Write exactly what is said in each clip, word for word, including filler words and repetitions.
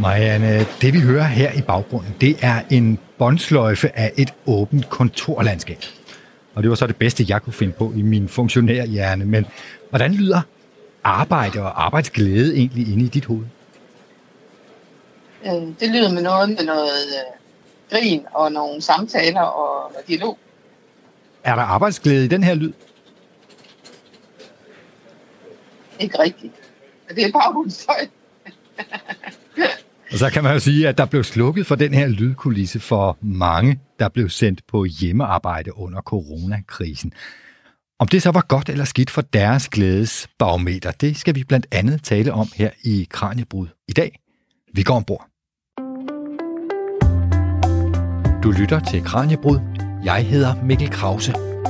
Marianne, det vi hører her i baggrunden, det er en båndsløjfe af et åbent kontorlandskab. Og det var så det bedste, jeg kunne finde på i min funktionærhjerne. Men hvordan lyder arbejde og arbejdsglæde egentlig inde i dit hoved? Det lyder med noget med noget grin og nogle samtaler og dialog. Er der arbejdsglæde i den her lyd? Ikke rigtigt. Det er baggrundsstøj. Og så kan man jo sige, at der blev slukket for den her lydkulisse for mange, der blev sendt på hjemmearbejde under coronakrisen. Om det så var godt eller skidt for deres glædesbarometer, det skal vi blandt andet tale om her i Kraniebrud i dag. Vi går ombord. Du lytter til Kraniebrud. Jeg hedder Mikkel Krause.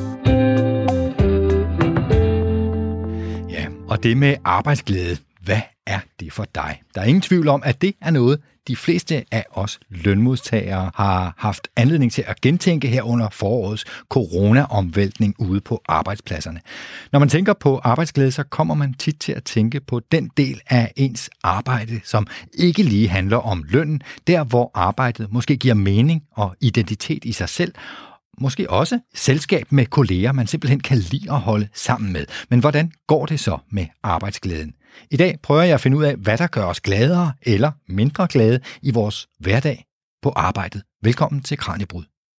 Ja, og det med arbejdsglæde, hvad er det for dig? Der er ingen tvivl om, at det er noget, de fleste af os lønmodtagere har haft anledning til at gentænke her under forårets corona-omvæltning ude på arbejdspladserne. Når man tænker på arbejdsglæde, så kommer man tit til at tænke på den del af ens arbejde, som ikke lige handler om lønnen, der hvor arbejdet måske giver mening og identitet i sig selv, måske også selskab med kolleger, man simpelthen kan lide at holde sammen med. Men hvordan går det så med arbejdsglæden? I dag prøver jeg at finde ud af, hvad der gør os gladere eller mindre glade i vores hverdag på arbejdet. Velkommen til Kraniebrud.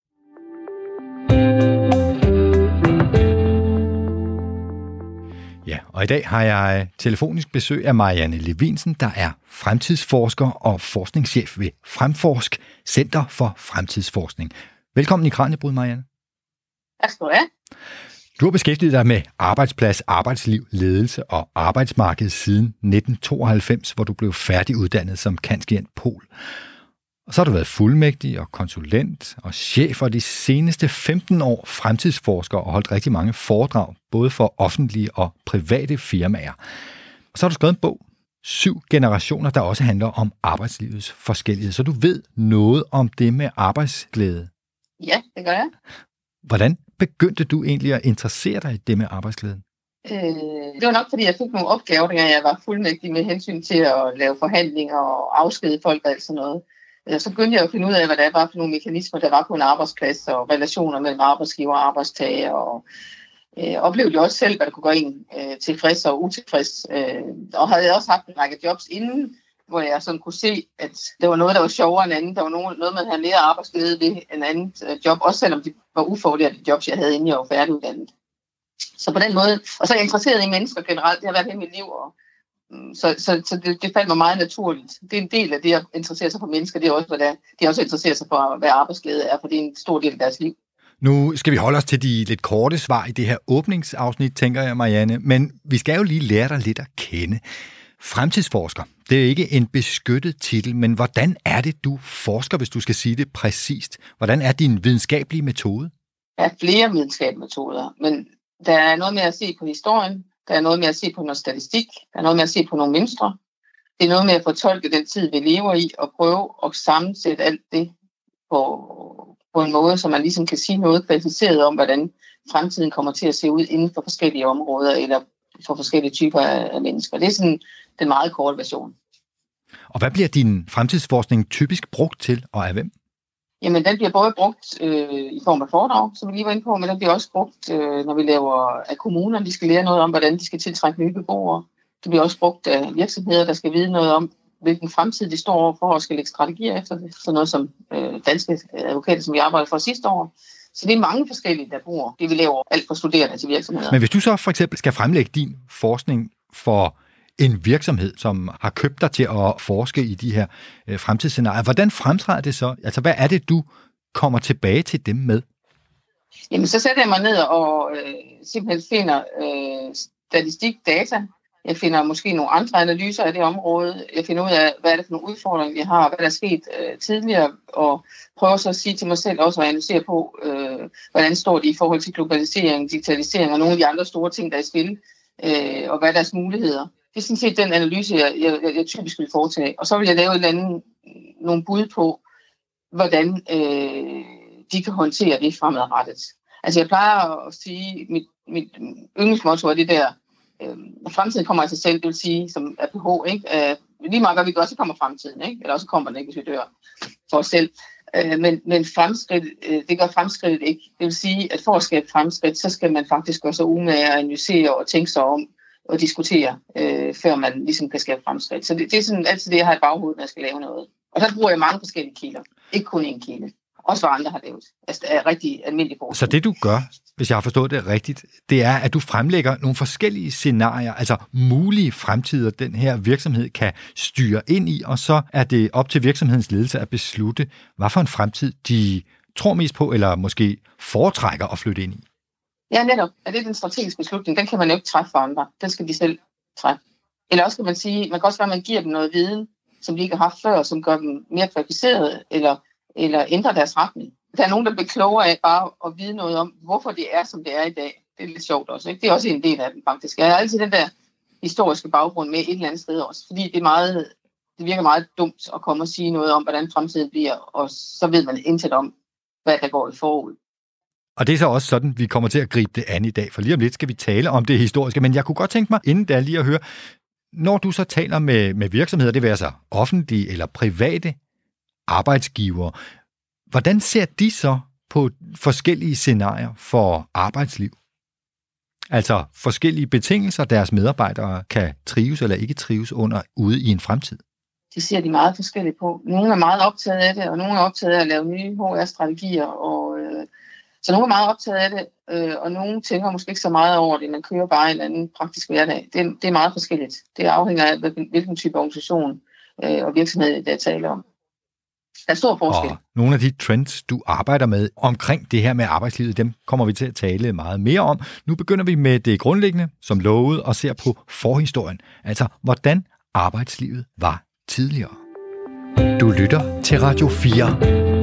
Ja, og i dag har jeg telefonisk besøg af Marianne Levinsen, der er fremtidsforsker og forskningschef ved Fremforsk, Center for Fremtidsforskning. Velkommen i Kraniebrud, Marianne. Tak skal du have. Du har beskæftiget dig med arbejdsplads, arbejdsliv, ledelse og arbejdsmarked siden nitten tooghalvfems, hvor du blev færdiguddannet som kanskient pol. Og så har du været fuldmægtig og konsulent og chef for de seneste femten år fremtidsforsker og holdt rigtig mange foredrag, både for offentlige og private firmaer. Og så har du skrevet en bog, Syv generationer, der også handler om arbejdslivets forskellighed. Så du ved noget om det med arbejdsglæde. Ja, det gør jeg. Hvordan begyndte du egentlig at interessere dig i det med arbejdsglæden? Øh, det var nok, fordi jeg fik nogle opgaver, da jeg var fuldmægtig med hensyn til at lave forhandlinger og afskede folk og alt sådan noget. Så begyndte jeg at finde ud af, hvad der var for nogle mekanismer, der var på en arbejdsplads, og relationer mellem arbejdsgiver og arbejdstager, og øh, oplevede jo også selv, hvad der kunne gøre en øh, tilfreds og utilfreds. Øh, og havde også haft en række jobs inden, hvor jeg sådan kunne se, at der var noget, der var sjovere end andet. Der var noget, man havde mere arbejdsglæde ved en anden job, også selvom det var ufaglærte jobs, jeg havde, inden jeg var færdiguddannet. Så på den måde, og så er jeg interesseret i mennesker generelt, det har været hele mit liv, og så, så, så det, det faldt mig meget naturligt. Det er en del af det at interessere sig for mennesker, det er også, hvad det er. De også interesserer sig for, hvad arbejdsglæde er, for det er en stor del af deres liv. Nu skal vi holde os til de lidt korte svar i det her åbningsafsnit, tænker jeg, Marianne, men vi skal jo lige lære dig lidt at kende. Fremtidsforsker, det er ikke en beskyttet titel, men hvordan er det, du forsker, hvis du skal sige det præcist? Hvordan er din videnskabelige metode? Der er flere videnskabelige metoder, men der er noget med at se på historien, der er noget med at se på noget statistik, der er noget med at se på nogle mønstre. Det er noget med at fortolke den tid, vi lever i, og prøve at sammensætte alt det på, på en måde, så man ligesom kan sige noget kvalificeret om, hvordan fremtiden kommer til at se ud inden for forskellige områder, eller for forskellige typer af mennesker. Det er sådan den meget korte version. Og hvad bliver din fremtidsforskning typisk brugt til, og af hvem? Jamen, den bliver både brugt øh, i form af foredrag, som vi lige var inde på, men den bliver også brugt, øh, når vi laver af kommuner. De skal lære noget om, hvordan de skal tiltrække nye beboere. Det bliver også brugt af virksomheder, der skal vide noget om, hvilken fremtid de står overfor og skal lægge strategier efter det. Sådan noget som øh, danske advokater, som vi arbejdede for sidste år. Så det er mange forskellige, der bruger det, vi laver alt for studerende til virksomheder. Men hvis du så for eksempel skal fremlægge din forskning for en virksomhed, som har købt dig til at forske i de her øh, fremtidsscenarier, hvordan fremtræder det så? Altså, hvad er det, du kommer tilbage til dem med? Jamen, så sætter jeg mig ned og øh, simpelthen finder øh, statistik, data. Jeg finder måske nogle andre analyser af det område. Jeg finder ud af, hvad er det for nogle udfordringer, vi har, hvad der er sket øh, tidligere, og prøver så at sige til mig selv også at analysere på, øh, hvordan står det i forhold til globalisering, digitalisering og nogle af de andre store ting, der er i spil, øh, og hvad er deres muligheder. Det er sådan set den analyse, jeg, jeg, jeg typisk vil foretage. Og så vil jeg lave et eller andet, nogle bud på, hvordan øh, de kan håndtere det fremadrettet. Altså jeg plejer at sige, mit, mit yndlingsmotto er det der, øh, fremtiden kommer af sig selv, det vil sige, som er P H, ikke? lige meget hvad vi gør, så kommer fremtiden, ikke? Eller også kommer den ikke, hvis vi dør for os selv. Øh, men, men fremskridt, øh, det gør fremskridtet ikke. Det vil sige, at for at skabe fremskridt, så skal man faktisk gøre sig umage og analysere og tænke sig om og diskutere, øh, før man ligesom kan skabe fremskridt. Så det, det er sådan altid det, jeg har i baghovedet, når jeg skal lave noget. Og der bruger jeg mange forskellige kilder. Ikke kun én kilde. Også hvad andre har lavet. Altså, det er rigtig almindeligt forskning. Så det du gør, hvis jeg har forstået det rigtigt, det er, at du fremlægger nogle forskellige scenarier, altså mulige fremtider, den her virksomhed kan styre ind i, og så er det op til virksomhedens ledelse at beslutte, hvad for en fremtid de tror mest på, eller måske foretrækker at flytte ind i. Ja, netop. Er det den strategiske beslutning? Den kan man jo ikke træffe for andre. Den skal de selv træffe. Eller også kan man sige, man kan også være, at man giver dem noget viden, som de ikke har haft før, som gør dem mere kvalificerede, eller, eller ændrer deres retning. Der er nogen, der bliver klogere af bare at vide noget om, hvorfor det er, som det er i dag. Det er lidt sjovt også, ikke? Det er også en del af den, faktisk. Jeg har altid den der historiske baggrund med et eller andet sted også, fordi det, er meget, det virker meget dumt at komme og sige noget om, hvordan fremtiden bliver, og så ved man intet om, hvad der går i forud. Og det er så også sådan, vi kommer til at gribe det an i dag, for lige om lidt skal vi tale om det historiske, men jeg kunne godt tænke mig, inden da lige at høre, når du så taler med, med virksomheder, det vil altså offentlige eller private arbejdsgivere, hvordan ser de så på forskellige scenarier for arbejdsliv? Altså forskellige betingelser, deres medarbejdere kan trives eller ikke trives under ude i en fremtid? Det ser de meget forskelligt på. Nogle er meget optaget af det, og nogle er optaget af at lave nye H R-strategier, og øh, så nogle er meget optaget af det, øh, og nogle tænker måske ikke så meget over det, man kører bare en anden praktisk hverdag. Det, det er meget forskelligt. Det afhænger af, hvilken type organisation øh, og virksomhed det er tale om. Der er stor forskel. Og nogle af de trends, du arbejder med omkring det her med arbejdslivet, dem kommer vi til at tale meget mere om. Nu begynder vi med det grundlæggende, som lovet, og ser på forhistorien. Altså, hvordan arbejdslivet var tidligere. Du lytter til Radio fire.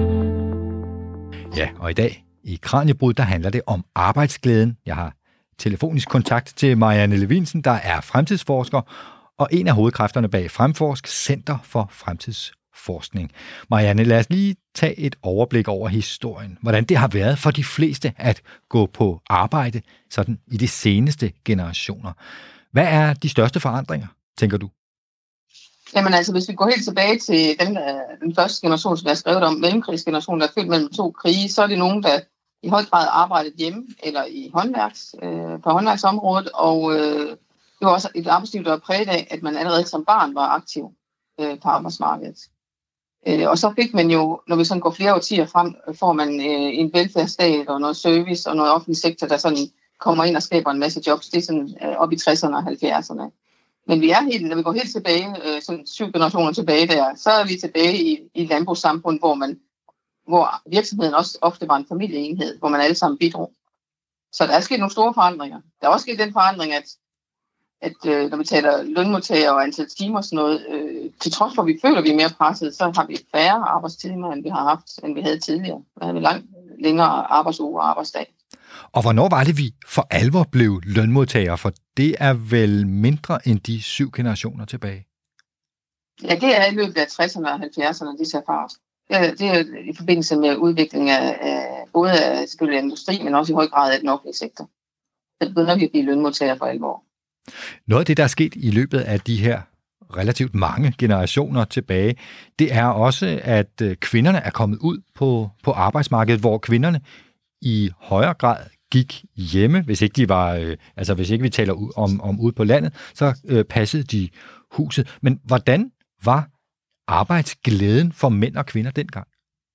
Ja, og i dag i Kraniebrud, der handler det om arbejdsglæden. Jeg har telefonisk kontakt til Marianne Levinsen, der er fremtidsforsker og en af hovedkræfterne bag Fremforsk, Center for Fremtidsforskning. Marianne, lad os lige tage et overblik over historien. Hvordan det har været for de fleste at gå på arbejde sådan i de seneste generationer. Hvad er de største forandringer, tænker du? Jamen altså, hvis vi går helt tilbage til den, den første generation, som jeg har skrevet om, mellemkrigsgenerationen, der er født mellem to krige, så er det nogen, der i høj grad arbejdede hjemme eller i håndværks, øh, på håndværksområdet, og øh, det var også et arbejdsliv, der var præget af, at man allerede som barn var aktiv øh, på arbejdsmarkedet. Øh, og så fik man jo, når vi sådan går flere årtier frem, får man øh, en velfærdsstat og noget service og noget offentlig sektor, der sådan kommer ind og skaber en masse jobs. Det er sådan øh, op i tresserne og halvfjerdserne. Men vi er helt, når vi går helt tilbage, øh, sådan syv generationer tilbage der, så er vi tilbage i, i et landbrugssamfund, hvor, man, hvor virksomheden også ofte var en familieenhed, hvor man alle sammen bidrog. Så der er sket nogle store forandringer. Der er også sket den forandring, at, at øh, når vi taler lønmodtager og antal timer og sådan noget, øh, til trods for, at vi føler, at vi er mere presset, så har vi færre arbejdstimer, end vi har haft, end vi havde tidligere. Vi havde langt længere arbejdsuge og arbejdsdag. Og hvornår var det, vi for alvor blev lønmodtagere? For det er vel mindre end de syv generationer tilbage? Ja, det er i løbet af tresserne og halvfjerdserne, de ser fart. Det er i forbindelse med udvikling af, af både af selvfølgelig industri, men også i høj grad af den offentlige sektor. Så begynder vi at blive lønmodtagere for alvor. Noget af det, der er sket i løbet af de her relativt mange generationer tilbage, det er også, at kvinderne er kommet ud på, på arbejdsmarkedet, hvor kvinderne i højere grad gik hjemme, hvis ikke de var, øh, altså hvis ikke vi taler om, om ude på landet, så øh, passede de huset. Men hvordan var arbejdsglæden for mænd og kvinder dengang?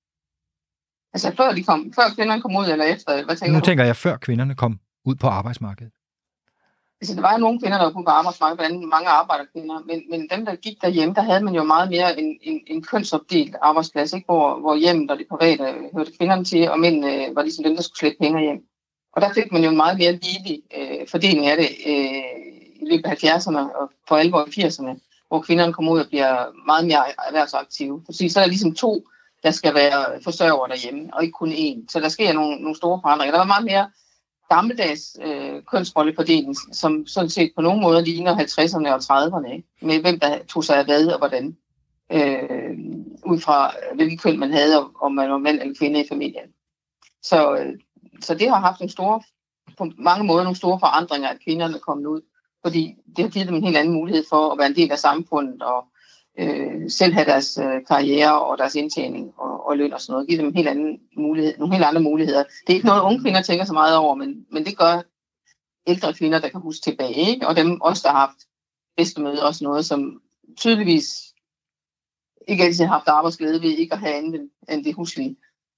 Altså før de kom, før kvinderne kom ud eller efter? Hvad tænker nu du? tænker jeg, før kvinderne kom ud på arbejdsmarkedet. Altså der var jo nogle kvinder, der var på arbejdsmarkedet, blandt andet mange arbejderkvinder, men, men dem, der gik derhjemme, der havde man jo meget mere en, en, en kønsopdelt arbejdsplads, ikke? Hvor, hvor hjemmet og det private hørte kvinderne til, og mændene var ligesom dem, der skulle slæbe penge hjem. Og der fik man jo en meget mere ligelig øh, fordeling af det øh, i løbet af halvfjerdserne og for alvor i firserne, hvor kvinderne kommer ud og bliver meget mere erhvervsaktive. Fordi så er der ligesom to, der skal være forsørger derhjemme, og ikke kun én. Så der sker nogle, nogle store forandringer. Der var meget mere gammeldags øh, kønsrollefordeling, som sådan set på nogle måder ligner halvtredserne og trediverne, ikke? Med hvem der tog sig af hvad og hvordan, øh, ud fra hvilken køn man havde, og om man var mand eller kvinde i familien. Så, øh, så det har haft nogle store, på mange måder nogle store forandringer, at kvinderne er kommet ud, fordi det har givet dem en helt anden mulighed for at være en del af samfundet, og, øh, selv have deres øh, karriere og deres indtjening og, og løn og sådan noget. Give dem en helt anden mulighed, nogle helt andre muligheder. Det er ikke noget, unge kvinder tænker så meget over, men, men det gør ældre kvinder, der kan huske tilbage, ikke? Og dem også, der har haft bedstemødre, også noget, som tydeligvis ikke altid har haft arbejdsglæde ved ikke at have andet end det huslige.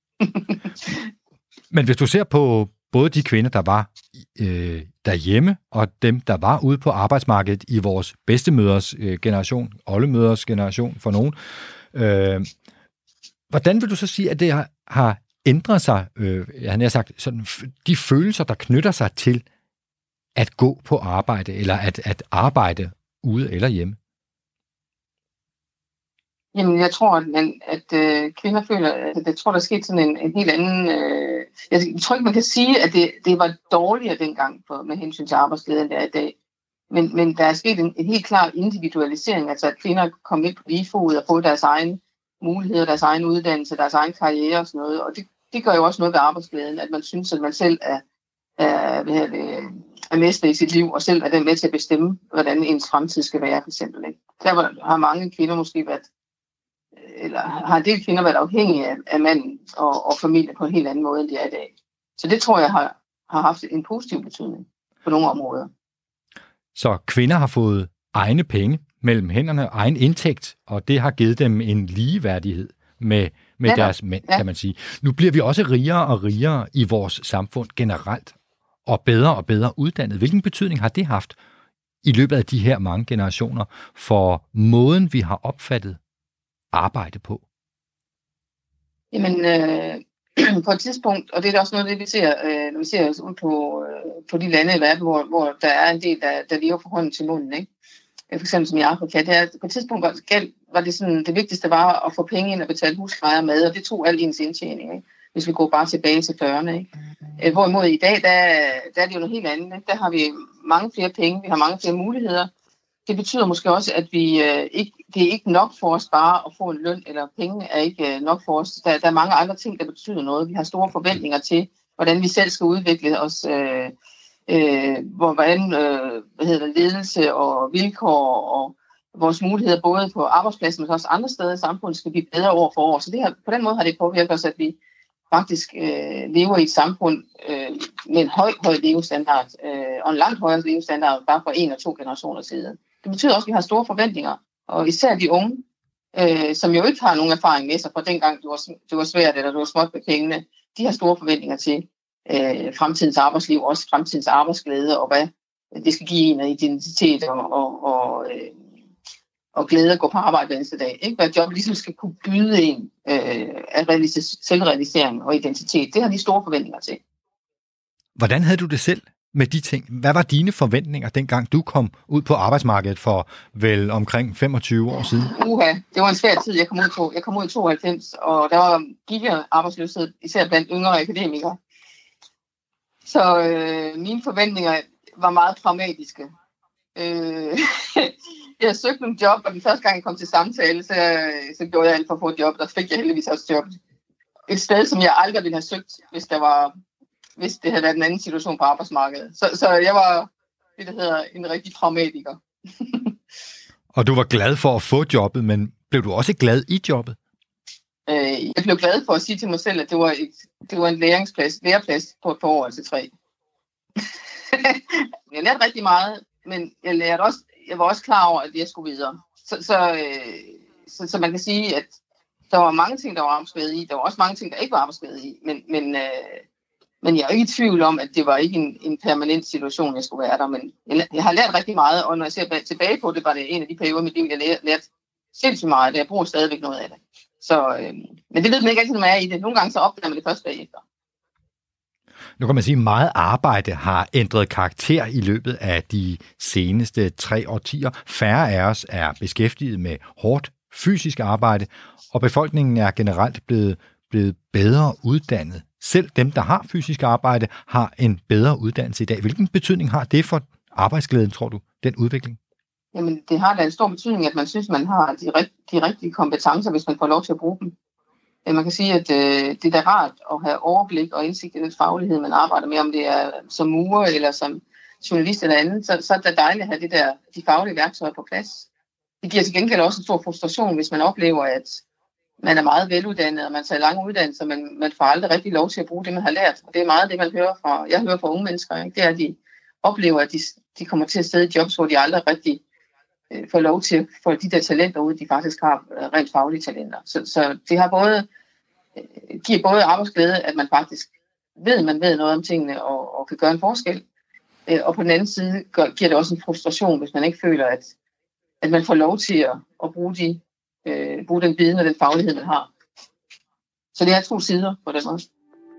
Men hvis du ser på både de kvinder, der var øh, derhjemme, og dem, der var ude på arbejdsmarkedet i vores bedstemødres øh, generation, oldemødres generation for nogen, øh, hvordan vil du så sige, at det har, har ændret sig, øh, jeg har sagt, sådan, de følelser, der knytter sig til at gå på arbejde, eller at, at arbejde ude eller hjemme? Jamen, jeg tror, at, man, at øh, kvinder føler, at jeg tror, der er sket sådan en, en helt anden... Øh, jeg tror ikke, man kan sige, at det, det var dårligere dengang for, med hensyn til arbejdsglæde, end det er i dag. Men, men der er sket en, en helt klar individualisering, altså at kvinder kom ind på lige fod og fået deres egne muligheder, deres egen uddannelse, deres egen karriere og sådan noget. Og det, det gør jo også noget ved arbejdsglæden, at man synes, at man selv er, er, hvad det, er mester i sit liv, og selv er den med til at bestemme, hvordan ens fremtid skal være, for eksempel. Ikke? Der har mange kvinder måske været eller har en del kvinder været afhængige af, af manden og, og familien på en helt anden måde, end de er i dag. Så det tror jeg har, har haft en positiv betydning på nogle områder. Så kvinder har fået egne penge mellem hænderne, egen indtægt, og det har givet dem en ligeværdighed med, med ja, deres mænd, ja. Kan man sige. Nu bliver vi også rigere og rigere i vores samfund generelt, og bedre og bedre uddannet. Hvilken betydning har det haft i løbet af de her mange generationer for måden, vi har opfattet arbejde på? Jamen, øh, på et tidspunkt, og det er også noget, det vi ser, øh, når vi ser os ud på, øh, på de lande i verden, hvor, hvor der er en del, der, der lever fra hånden til munden, ikke? For eksempel som i Afrika. Det er, på et tidspunkt var, var det sådan, det vigtigste var at få penge ind og betale husleje og mad, og det tog al ens indtjening, ikke? Hvis vi går bare tilbage til fyrrerne, ikke? Øh, hvorimod i dag, der, der er det jo noget helt andet, ikke? Der har vi mange flere penge, vi har mange flere muligheder. Det betyder måske også, at vi øh, ikke, det er ikke nok for os bare at få en løn, eller penge er ikke øh, nok for os. Der, der er mange andre ting, der betyder noget. Vi har store forventninger til, hvordan vi selv skal udvikle os, øh, øh, hvor, hvordan øh, hvad hedder det, ledelse og vilkår og vores muligheder både på arbejdspladsen, men også andre steder i samfundet skal blive bedre år for år. Så det her, på den måde har det påvirket os, at vi faktisk øh, lever i et samfund øh, med en høj, høj levestandard, øh, og en langt højere levestandard bare for en og to generationer siden. Det betyder også, at vi har store forventninger, og især de unge, øh, som jo ikke har nogen erfaring med sig fra dengang, det var, det var svært, eller det var småt med pengene, de har store forventninger til øh, fremtidens arbejdsliv, også fremtidens arbejdsglæde, og hvad det skal give en af identitet og, og, og, øh, og glæde at gå på arbejde hver eneste dag. Ikke? Hvad job ligesom skal kunne byde en øh, af selvrealisering og identitet. Det har de store forventninger til. Hvordan havde du det selv med de ting? Hvad var dine forventninger, dengang du kom ud på arbejdsmarkedet for vel omkring femogtyve år siden? Uha, det var en svær tid. Jeg kom ud, på. Jeg kom ud i tooghalvfems, og der var giga arbejdsløshed, især blandt yngre akademikere. Så øh, mine forventninger var meget pragmatiske. Øh, jeg søgte nogle job, og den første gang jeg kom til samtale, så, så gjorde jeg alt for at få et job. Der fik jeg heldigvis også job. Et sted, som jeg aldrig ville have søgt, hvis der var... hvis det havde været en anden situation på arbejdsmarkedet. Så, så jeg var det, der hedder en rigtig pragmatiker. Og du var glad for at få jobbet, men blev du også glad i jobbet? Øh, jeg blev glad for at sige til mig selv, at det var, et, det var en læringsplads, læreplads på et par år, altså tre. Jeg lærte rigtig meget, men jeg, lærte også, jeg var også klar over, at jeg skulle videre. Så, så, øh, så, så man kan sige, at der var mange ting, der var arbejdsglæde i. Der var også mange ting, der ikke var arbejdsglæde i. Men, men øh, Men jeg er ikke i tvivl om, at det var ikke en, en permanent situation, jeg skulle være der. Men jeg, jeg har lært rigtig meget, og når jeg ser tilbage på det, var det en af de perioder i mit liv, jeg lærte, lærte sindssygt meget. Jeg bruger stadigvæk noget af det. Så, øh, men det ved man ikke altid, når man er i det. Nogle gange så opdager man det først bagefter. Nu kan man sige, at meget arbejde har ændret karakter i løbet af de seneste tre årtier. Færre af os er beskæftiget med hårdt fysisk arbejde, og befolkningen er generelt blevet, blevet bedre uddannet. Selv dem, der har fysisk arbejde, har en bedre uddannelse i dag. Hvilken betydning har det for arbejdsglæden, tror du, den udvikling? Jamen, det har da en stor betydning, at man synes, man har de, rigt- de rigtige kompetencer, hvis man får lov til at bruge dem. Man kan sige, at øh, det er da rart at have overblik og indsigt i den faglighed, man arbejder med, om det er som murer eller som journalist eller andet, så, så er det dejligt at have det der, de faglige værktøjer på plads. det giver til gengæld også en stor frustration, hvis man oplever, at man er meget veluddannet, og man tager lange uddannelser, men man får aldrig rigtig lov til at bruge det, man har lært. Og det er meget det, man hører fra, jeg hører fra unge mennesker, ikke? Det er, at de oplever, at de, de kommer til at sidde i jobs, hvor de aldrig rigtig øh, får lov til at få de der talenter ud, de faktisk har øh, rent faglige talenter. Så, så det har både, øh, giver både arbejdsglæde, at man faktisk ved, at man ved noget om tingene, og, og kan gøre en forskel. Øh, og på den anden side gør, giver det også en frustration, hvis man ikke føler, at, at man får lov til at, at bruge de Øh, bruge den viden og den faglighed, man har. Så det er to sider på den måde.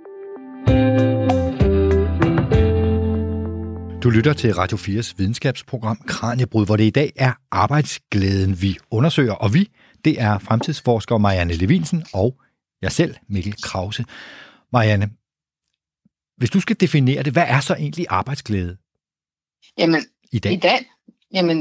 Du lytter til Radio fires videnskabsprogram Kraniebrud, hvor det i dag er arbejdsglæden, vi undersøger. Og vi, det er fremtidsforsker Marianne Levinsen og jeg selv, Mikkel Krause. Marianne, hvis du skal definere det, hvad er så egentlig arbejdsglæde? Jamen, i dag? I dag? Jamen,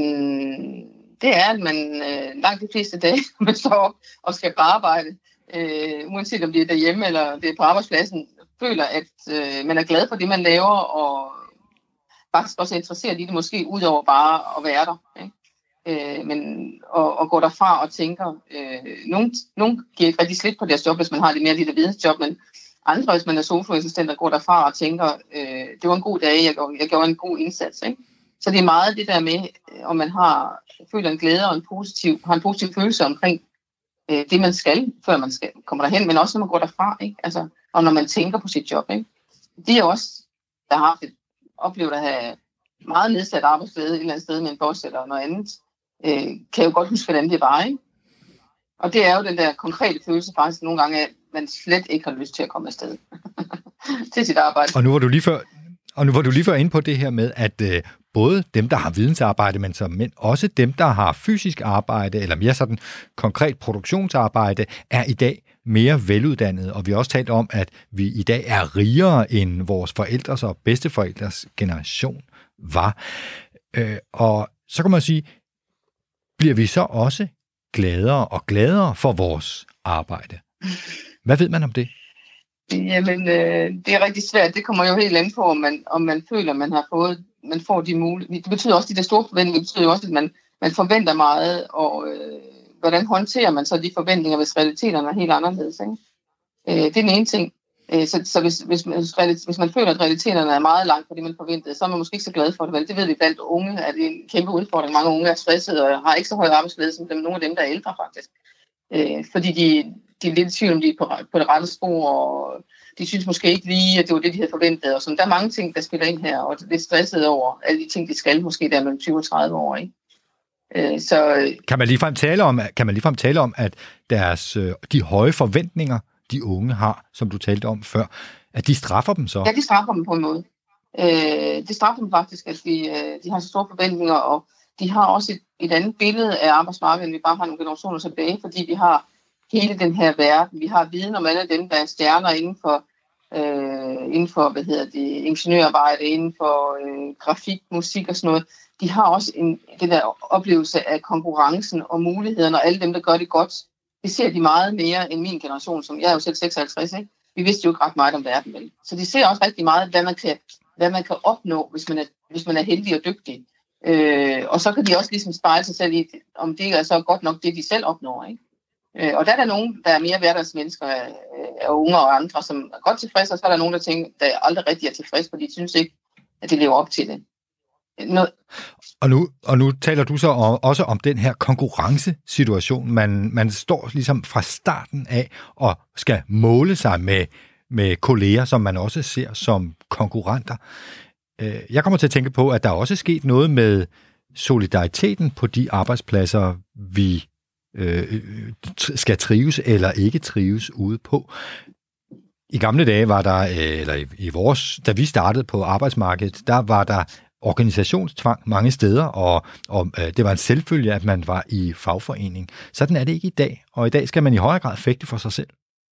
det er, at man øh, langt de fleste dage, man står op og skal på arbejde, øh, uanset om det er derhjemme eller det er på arbejdspladsen, føler, at øh, man er glad for det, man laver, og faktisk også er interesseret i det, måske ud over bare at være der. Ikke? Øh, men, og, og gå derfra og tænker, øh, nogen, nogen giver ikke rigtig slip på deres job, hvis man har det mere lille vidensjob, men andre, hvis man er sofa-assistent, der går derfra og tænker, øh, det var en god dag, jeg gjorde, jeg gjorde en god indsats. Ikke? Så det er meget det der med, om man har føler en glæde og en positiv, har en positiv følelse omkring øh, det, man skal, før man skal, kommer derhen, men også når man går derfra, ikke? Altså, og når man tænker på sit job. Ikke? De er også, der har haft et, oplevet at have meget nedsat arbejdsglæde et eller andet sted med en boss eller noget andet, øh, kan jo godt huske, hvordan det var. Ikke? Og det er jo den der konkrete følelse faktisk nogle gange, at man slet ikke har lyst til at komme afsted til sit arbejde. Og nu var du lige før, og nu var du lige før inde på det her med, at øh, både dem, der har vidensarbejde, men, så, men også dem, der har fysisk arbejde, eller mere sådan konkret produktionsarbejde, er i dag mere veluddannede. Og vi har også talt om, at vi i dag er rigere end vores forældres og bedsteforældres generation var. Øh, og så kan man sige, bliver vi så også gladere og gladere for vores arbejde? Hvad ved man om det? Jamen, øh, det er rigtig svært. Det kommer jo helt an på, om man, om man føler, at man har fået, man får de muligheder. Det betyder også, at de der store forventninger, det betyder også, at man, man forventer meget, og øh, hvordan håndterer man så de forventninger, hvis realiteterne er helt anderledes. Ikke? Øh, det er den ene ting. Øh, så så hvis, hvis, man, hvis man føler, at realiteterne er meget langt fra det, man forventede, så er man måske ikke så glad for det. Vel? Det ved vi blandt unge, at det er en kæmpe udfordring. Mange unge er stressede og har ikke så høj arbejdsglæde som dem, nogle af dem, der er ældre faktisk. Øh, fordi de, de er lidt i tvivl, om de er på, på det rette spor, og de synes måske ikke lige, at det var det, de havde forventet. Og sådan. Der er mange ting, der spiller ind her, og det er stresset over alle de ting, de skal, måske der mellem tyve og tredive år. Ikke? Øh, så, kan man ligefrem tale om, kan man ligefrem tale om, at deres, de høje forventninger, de unge har, som du talte om før, at de straffer dem så? Ja, de straffer dem på en måde. Øh, de straffer dem faktisk, at de, de har så store forventninger, og de har også et, et andet billede af arbejdsmarkedet, end vi bare har nogle generationer tilbage, fordi vi har hele den her verden. Vi har viden om alle dem, der er stjerner inden for, øh, inden for hvad hedder det, ingeniørarbejde, inden for øh, grafik, musik og sådan noget. De har også en, den der oplevelse af konkurrencen og mulighederne, og alle dem, der gør det godt. Det ser de meget mere end min generation, som jeg er jo selv seksoghalvtreds, ikke? Vi vidste jo ikke ret meget om verden, vel? Så de ser også rigtig meget, hvad man kan, hvad man kan opnå, hvis man er, hvis man er heldig og dygtig. Øh, og så kan de også ligesom spejle sig selv i, om det er så godt nok det, de selv opnår, ikke? Øh, og der er der nogen, der er mere hverdagsmennesker af, af unge og andre, som er godt tilfredse, og så er der nogen, der tænker, der aldrig rigtig er tilfredse, fordi de synes ikke, at de lever op til det. Noget. Og nu, og nu taler du så om, også om den her konkurrencesituation. Man, man står ligesom fra starten af og skal måle sig med, med kolleger, som man også ser som konkurrenter. Jeg kommer til at tænke på, at der også er sket noget med solidariteten på de arbejdspladser, vi øh, skal trives eller ikke trives ude på. I gamle dage var der, eller i, i vores, da vi startede på arbejdsmarkedet, der var der organisationstvang mange steder, og, og øh, det var en selvfølge, at man var i fagforening. Sådan er det ikke i dag, og i dag skal man i højere grad fægte for sig selv.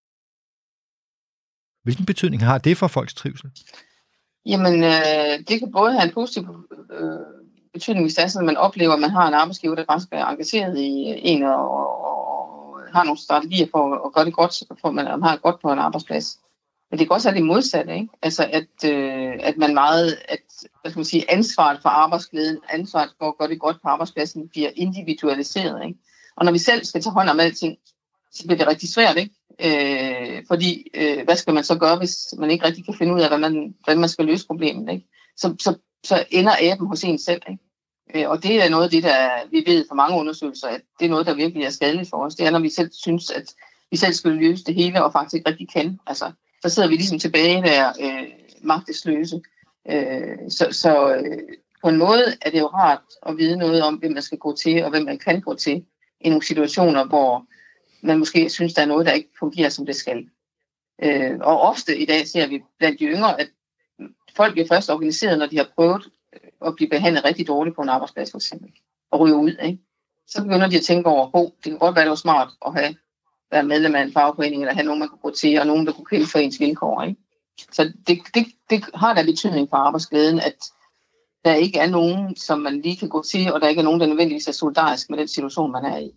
Hvilken betydning har det for folks trivsel? Jamen, øh, det kan både have en positiv øh, betydning, hvis det er sådan, at man oplever, at man har en arbejdsgiver, der faktisk er engageret i en og, og, og har nogle strategier for at gøre det godt, for at man har det godt på en arbejdsplads. Men det kan også være det modsatte, ikke? Altså, at, øh, at man meget, at, hvad skal man sige, ansvaret for arbejdsglæden, ansvaret for at gøre det godt på arbejdspladsen, bliver individualiseret, ikke? Og når vi selv skal tage hånd om alting, så bliver det rigtig svært, ikke? Øh, fordi, øh, hvad skal man så gøre, hvis man ikke rigtig kan finde ud af, hvordan man, hvordan man skal løse problemet, ikke? Så, så, så ender aben hos en selv, ikke? Øh, og det er noget af det, der vi ved fra mange undersøgelser, at det er noget, der virkelig er skadeligt for os. Det er, når vi selv synes, at vi selv skal løse det hele, og faktisk ikke rigtig kan. Altså, så sidder vi ligesom tilbage der øh, magtesløse. Øh, så så øh, på en måde er det jo rart at vide noget om, hvem man skal gå til, og hvem man kan gå til i nogle situationer, hvor man måske synes, der er noget, der ikke fungerer, som det skal. Øh, og ofte i dag ser vi blandt de yngre, at folk bliver først organiseret, når de har prøvet at blive behandlet rigtig dårligt på en arbejdsplads, for eksempel, og ryge ud, ikke? Så begynder de at tænke over, oh, det kan godt være, det var smart at have være medlem af en fagforening, eller have nogen, man kunne gå til, og nogen, der kunne kæmpe for ens vilkår, ikke? Så det, det, det har da betydning for arbejdsglæden, at der ikke er nogen, som man lige kan gå til, og der ikke er nogen, der nødvendigvis er solidarisk med den situation, man er i.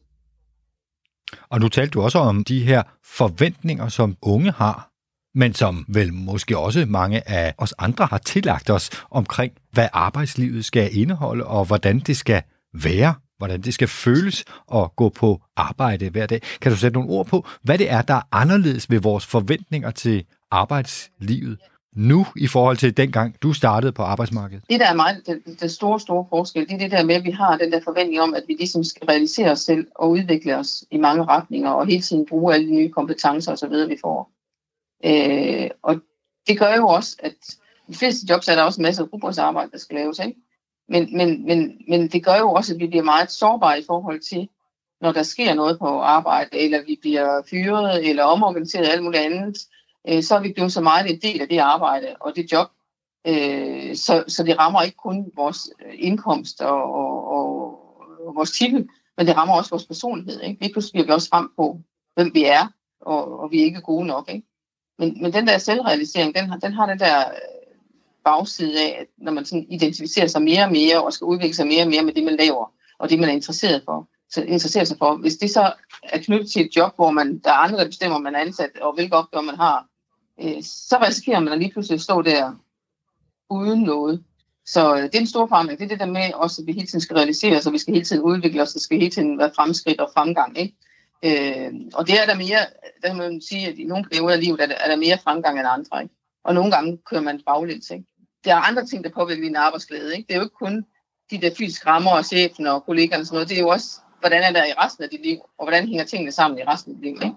Og nu talte du også om de her forventninger, som unge har, men som vel måske også mange af os andre har tillagt os omkring, hvad arbejdslivet skal indeholde, og hvordan det skal være, hvordan det skal føles at gå på arbejde hver dag. Kan du sætte nogle ord på, hvad det er, der er anderledes ved vores forventninger til arbejdslivet nu i forhold til dengang, du startede på arbejdsmarkedet? Det, der er meget, det, det store, store forskel, det er det der med, at vi har den der forventning om, at vi ligesom skal realisere os selv og udvikle os i mange retninger, og hele tiden bruge alle de nye kompetencer osv., vi får. Øh, og det gør jo også, at de fleste jobs er der også en masse rugbrødsarbejde, der skal laves, ikke? Men, men, men, men det gør jo også, at vi bliver meget sårbare i forhold til, når der sker noget på arbejde, eller vi bliver fyret, eller omorganiseret og alt muligt andet, øh, så er vi blevet så meget en del af det arbejde og det job. Øh, så, så det rammer ikke kun vores indkomst og, og, og, og vores titel, men det rammer også vores personlighed, ikke? Lige pludselig bliver vi også frem på, hvem vi er, og, og vi er ikke gode nok, ikke? Men, men den der selvrealisering, den har, den har den der bagside af, at når man sådan identificerer sig mere og mere, og skal udvikle sig mere og mere med det, man laver, og det, man er interesseret for, så interesserer sig for. Hvis det så er knyttet til et job, hvor man, der er andre, der bestemmer, om man er ansat, og hvilke opgaver man har, øh, så risikerer man at lige pludselig stå der uden noget. Så øh, det er en stor forandring. Det er det der med også, at vi hele tiden skal realisere os, og vi skal hele tiden udvikle os, og skal hele tiden være fremskridt og fremgang, ikke? Øh, og det er der mere, der kan man sige, at i nogle perioder af livet er der, er der mere fremgang end andre, ikke? Og nogle gange kører man baglæns, ikke? Der er andre ting, der påvirker din arbejdsglæde, ikke? Det er jo ikke kun de der fysiske rammer og chefen og kollegaerne og sådan noget. Det er jo også, hvordan er der i resten af dit liv, og hvordan hænger tingene sammen i resten af dit liv, ikke?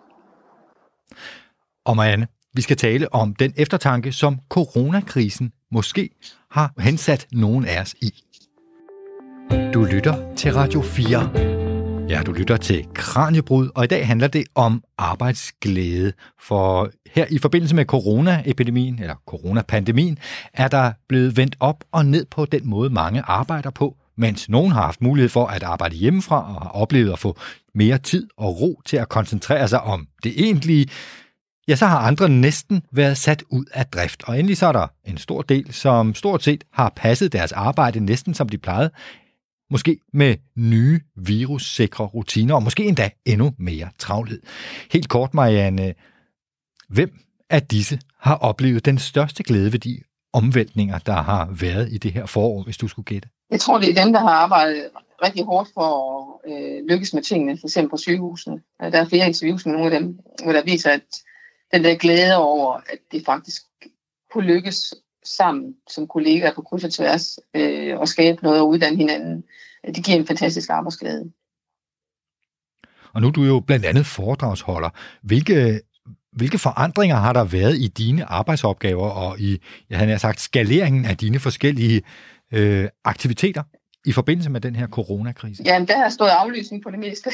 Og Marianne, vi skal tale om den eftertanke, som coronakrisen måske har hensat nogen af os i. Du lytter til Radio fire. Ja, du lytter til Kraniebrud, og i dag handler det om arbejdsglæde. For her i forbindelse med coronaepidemien, eller coronapandemien, er der blevet vendt op og ned på den måde, mange arbejder på, mens nogen har haft mulighed for at arbejde hjemmefra og har oplevet at få mere tid og ro til at koncentrere sig om det egentlige. Ja, så har andre næsten været sat ud af drift. Og endelig så er der en stor del, som stort set har passet deres arbejde næsten som de plejede. Måske med nye virussikre rutiner, og måske endda endnu mere travlhed. Helt kort, Marianne, hvem af disse har oplevet den største glæde ved de omvæltninger, der har været i det her forår, hvis du skulle gætte? Jeg tror, det er dem, der har arbejdet rigtig hårdt for at øh, lykkes med tingene, for eksempel på sygehusene. Der er flere interviews med nogle af dem, hvor der viser, at den der glæde over, at det faktisk kunne lykkes sammen som kollegaer på kryds og tværs øh, og skabe noget og uddanne hinanden, det giver en fantastisk arbejdsglæde. Og nu er du jo blandt andet foredragsholder. Hvilke, hvilke forandringer har der været i dine arbejdsopgaver og i, jeg havde sagt, skaleringen af dine forskellige øh, aktiviteter i forbindelse med den her coronakrise? Jamen, der har stået aflysning på det meste.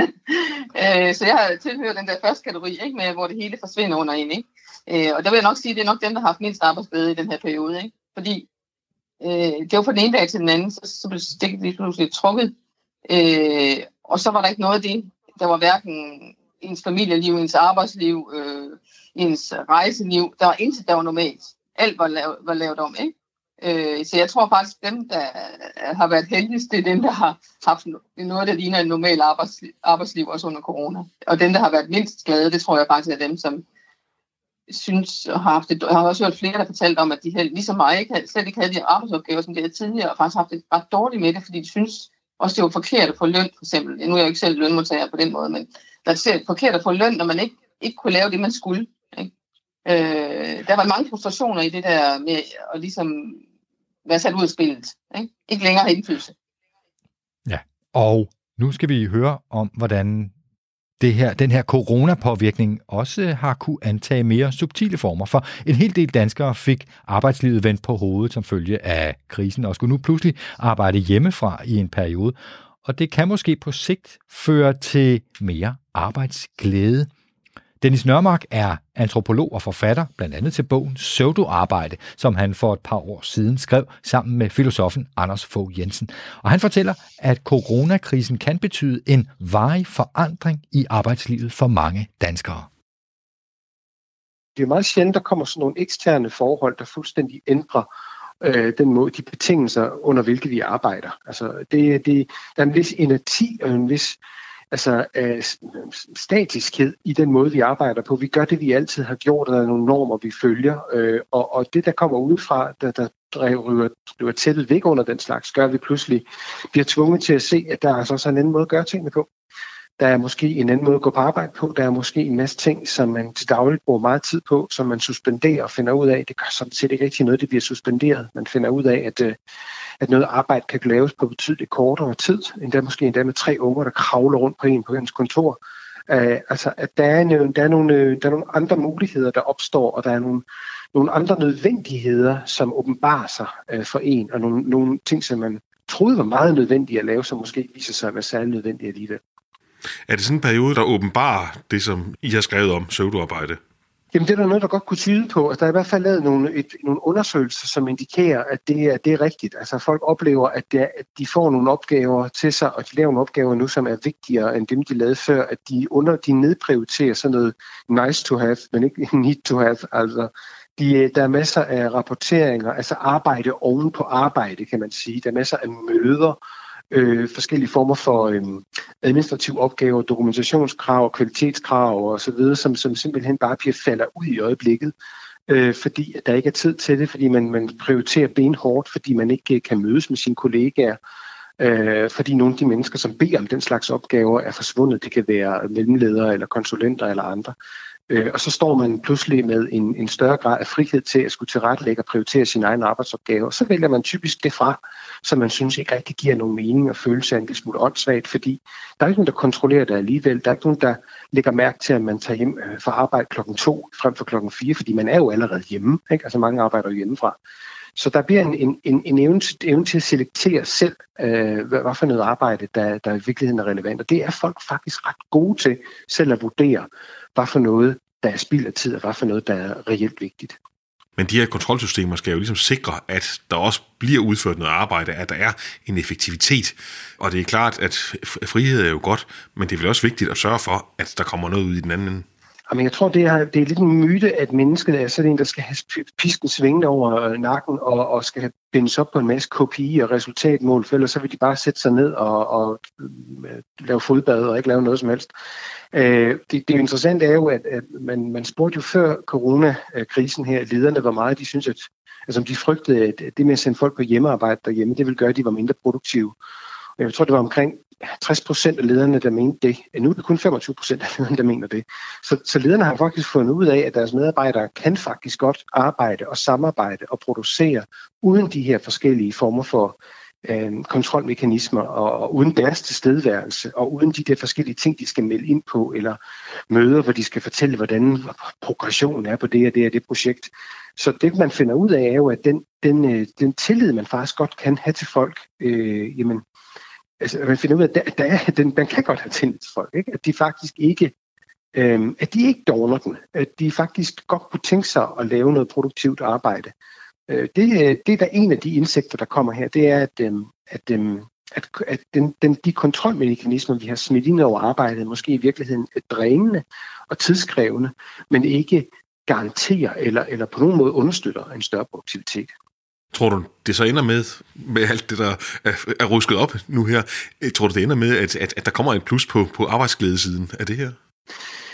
øh, så jeg har tilhørt den der første kategori, ikke, med, hvor det hele forsvinder under en, ikke? Øh, og der vil jeg nok sige, at det er nok dem, der har haft mindst arbejdsglæde i den her periode, ikke? Fordi øh, det var fra den ene dag til den anden, så, så blev stikket lige pludselig trukket. Øh, og så var der ikke noget af det. Der var hverken ens familieliv, ens arbejdsliv, øh, ens rejseliv. Der var intet, der var normalt. Alt var lavet, var lavet om, ikke? Øh, så jeg tror faktisk, at dem, der har været heldigst, det er dem, der har haft noget, der ligner en normal arbejdsliv, arbejdsliv også under corona. Og dem, der har været mindst glade, det tror jeg faktisk er dem, som synes, og har haft det, jeg har også hørt flere, der fortalt om, at de helt, ligesom mig ikke havde, slet ikke havde de arbejdsopgaver, som de havde tidligere, og faktisk haft det ret dårligt med det, fordi de synes også, det var forkert at få løn, for eksempel. Nu er jeg jo ikke selv lønmodtager på den måde, men der er forkert at få løn, når man ikke, ikke kunne lave det, man skulle. Ikke? Øh, der var mange frustrationer i det der med at ligesom være sat ud af spillet. Ikke, ikke længere have indflydelse. Ja, og nu skal vi høre om, hvordan det her, den her coronapåvirkning også har kunne antage mere subtile former, for en hel del danskere fik arbejdslivet vendt på hovedet som følge af krisen, og skulle nu pludselig arbejde hjemmefra i en periode, og det kan måske på sigt føre til mere arbejdsglæde. Dennis Nørmark er antropolog og forfatter, blandt andet til bogen Pseudoarbejde, som han for et par år siden skrev sammen med filosofen Anders Fogh Jensen. Og han fortæller, at coronakrisen kan betyde en varig forandring i arbejdslivet for mange danskere. Det er meget sjældent, der kommer sådan nogle eksterne forhold, der fuldstændig ændrer øh, den måde, de betingelser, under hvilke vi arbejder. Altså, det, det, der er en vis inerti og en vis altså øh, statiskhed i den måde, vi arbejder på. Vi gør det, vi altid har gjort, og der er nogle normer, vi følger. Øh, og, og det, der kommer udefra, der, der driver, driver tættet væk under den slags, gør, at vi pludselig bliver tvunget til at se, at der er altså også en anden måde at gøre tingene på. Der er måske en anden måde at gå på arbejde på. Der er måske en masse ting, som man til dagligt bruger meget tid på, som man suspenderer og finder ud af. Det gør sådan set ikke rigtig noget, det bliver suspenderet. Man finder ud af, at, at noget arbejde kan laves på betydeligt kortere tid. Endda måske endda med tre unger, der kravler rundt på en på ens kontor. Uh, altså, at der er, en, der, er nogle, der er nogle andre muligheder, der opstår, og der er nogle, nogle andre nødvendigheder, som åbenbarer sig uh, for en, og nogle, nogle ting, som man troede var meget nødvendige at lave, som måske viser sig at være særlig nødvendige alligevel. Er det sådan en periode, der åbenbarer det, som I har skrevet om pseudoarbejde? Jamen, det er der noget, der godt kunne tyde på. Altså, der er i hvert fald lavet nogle, et, nogle undersøgelser, som indikerer, at det er, det er rigtigt. Altså, folk oplever, at, det er, at de får nogle opgaver til sig, og de laver nogle opgaver nu, som er vigtigere end dem, de lavede før. At de, under, de nedprioriterer sådan noget nice to have, men ikke need to have. Altså, de, der er masser af rapporteringer, altså arbejde oven på arbejde, kan man sige. Der er masser af møder, Øh, forskellige former for øh, administrative opgaver, dokumentationskrav, kvalitetskrav og så videre, som, som simpelthen bare bliver falder ud i øjeblikket, øh, fordi at der ikke er tid til det, fordi man, man prioriterer benhårdt, fordi man ikke kan mødes med sine kollegaer, øh, fordi nogle af de mennesker, som beder om den slags opgaver, er forsvundet. Det kan være mellemledere eller konsulenter eller andre. Øh, og så står man pludselig med en, en større grad af frihed til at skulle tilrettelægge og prioritere sine egne arbejdsopgaver. Så vælger man typisk det fra, som man synes ikke rigtig giver nogen mening og følelse af en lille smule åndssvagt, fordi der er ikke nogen, der kontrollerer det alligevel. Der er ikke nogen, der lægger mærke til, at man tager hjem fra arbejde klokken to frem for klokken fire, fordi man er jo allerede hjemme. Ikke? Altså mange arbejder jo hjemmefra. Så der bliver en, en, en, en evne, evne til at selektere selv, øh, hvad, hvad for noget arbejde, der, der i virkeligheden er relevant. Og det er folk faktisk ret gode til selv at vurdere, hvad for noget, der er spild af tid, og hvad for noget, der er reelt vigtigt. Men de her kontrolsystemer skal jo ligesom sikre, at der også bliver udført noget arbejde, at der er en effektivitet. Og det er klart, at frihed er jo godt, men det er vel også vigtigt at sørge for, at der kommer noget ud i den anden ende. Jamen, jeg tror, det er, det er lidt en myte, at mennesket er sådan en, der skal have pisken svingende over nakken og, og skal have bindes op på en masse K P I og resultatmål, for ellers så vil de bare sætte sig ned og, og lave fodbad og ikke lave noget som helst. Øh, det, det interessante er jo, at, at man, man spurgte jo før coronakrisen her, lederne, hvor meget de synes, at altså, de frygtede, at det med at sende folk på hjemmearbejde derhjemme, det ville gøre, at de var mindre produktive. Og jeg tror, det var omkring tres procent af lederne, der mente det. Nu er det kun femogtyve procent af lederne, der mener det. Så, så lederne har faktisk fundet ud af, at deres medarbejdere kan faktisk godt arbejde og samarbejde og producere uden de her forskellige former for øh, kontrolmekanismer og, og uden deres tilstedeværelse og uden de der forskellige ting, de skal melde ind på eller møder, hvor de skal fortælle, hvordan progressionen er på det og det og det projekt. Så det, man finder ud af, er jo, at den, den, den tillid, man faktisk godt kan have til folk, øh, jamen, altså, man finder ud af, at der, der er, den, man kan godt have tillid til folk, ikke? At de faktisk ikke, øhm, at de ikke dårner den, at de faktisk godt kunne tænke sig at lave noget produktivt arbejde. Øh, det, det er der en af de indsigter, der kommer her, det er, at, øhm, at, øhm, at, at den, den, de kontrolmekanismer, vi har smidt ind over arbejdet, måske i virkeligheden er drænende og tidskrævende, men ikke garanterer eller, eller på nogen måde understøtter en større produktivitet. Tror du, det så ender med, med alt det, der er, er rusket op nu her, tror du, det ender med, at, at, at der kommer et plus på, på arbejdsglædesiden af det her?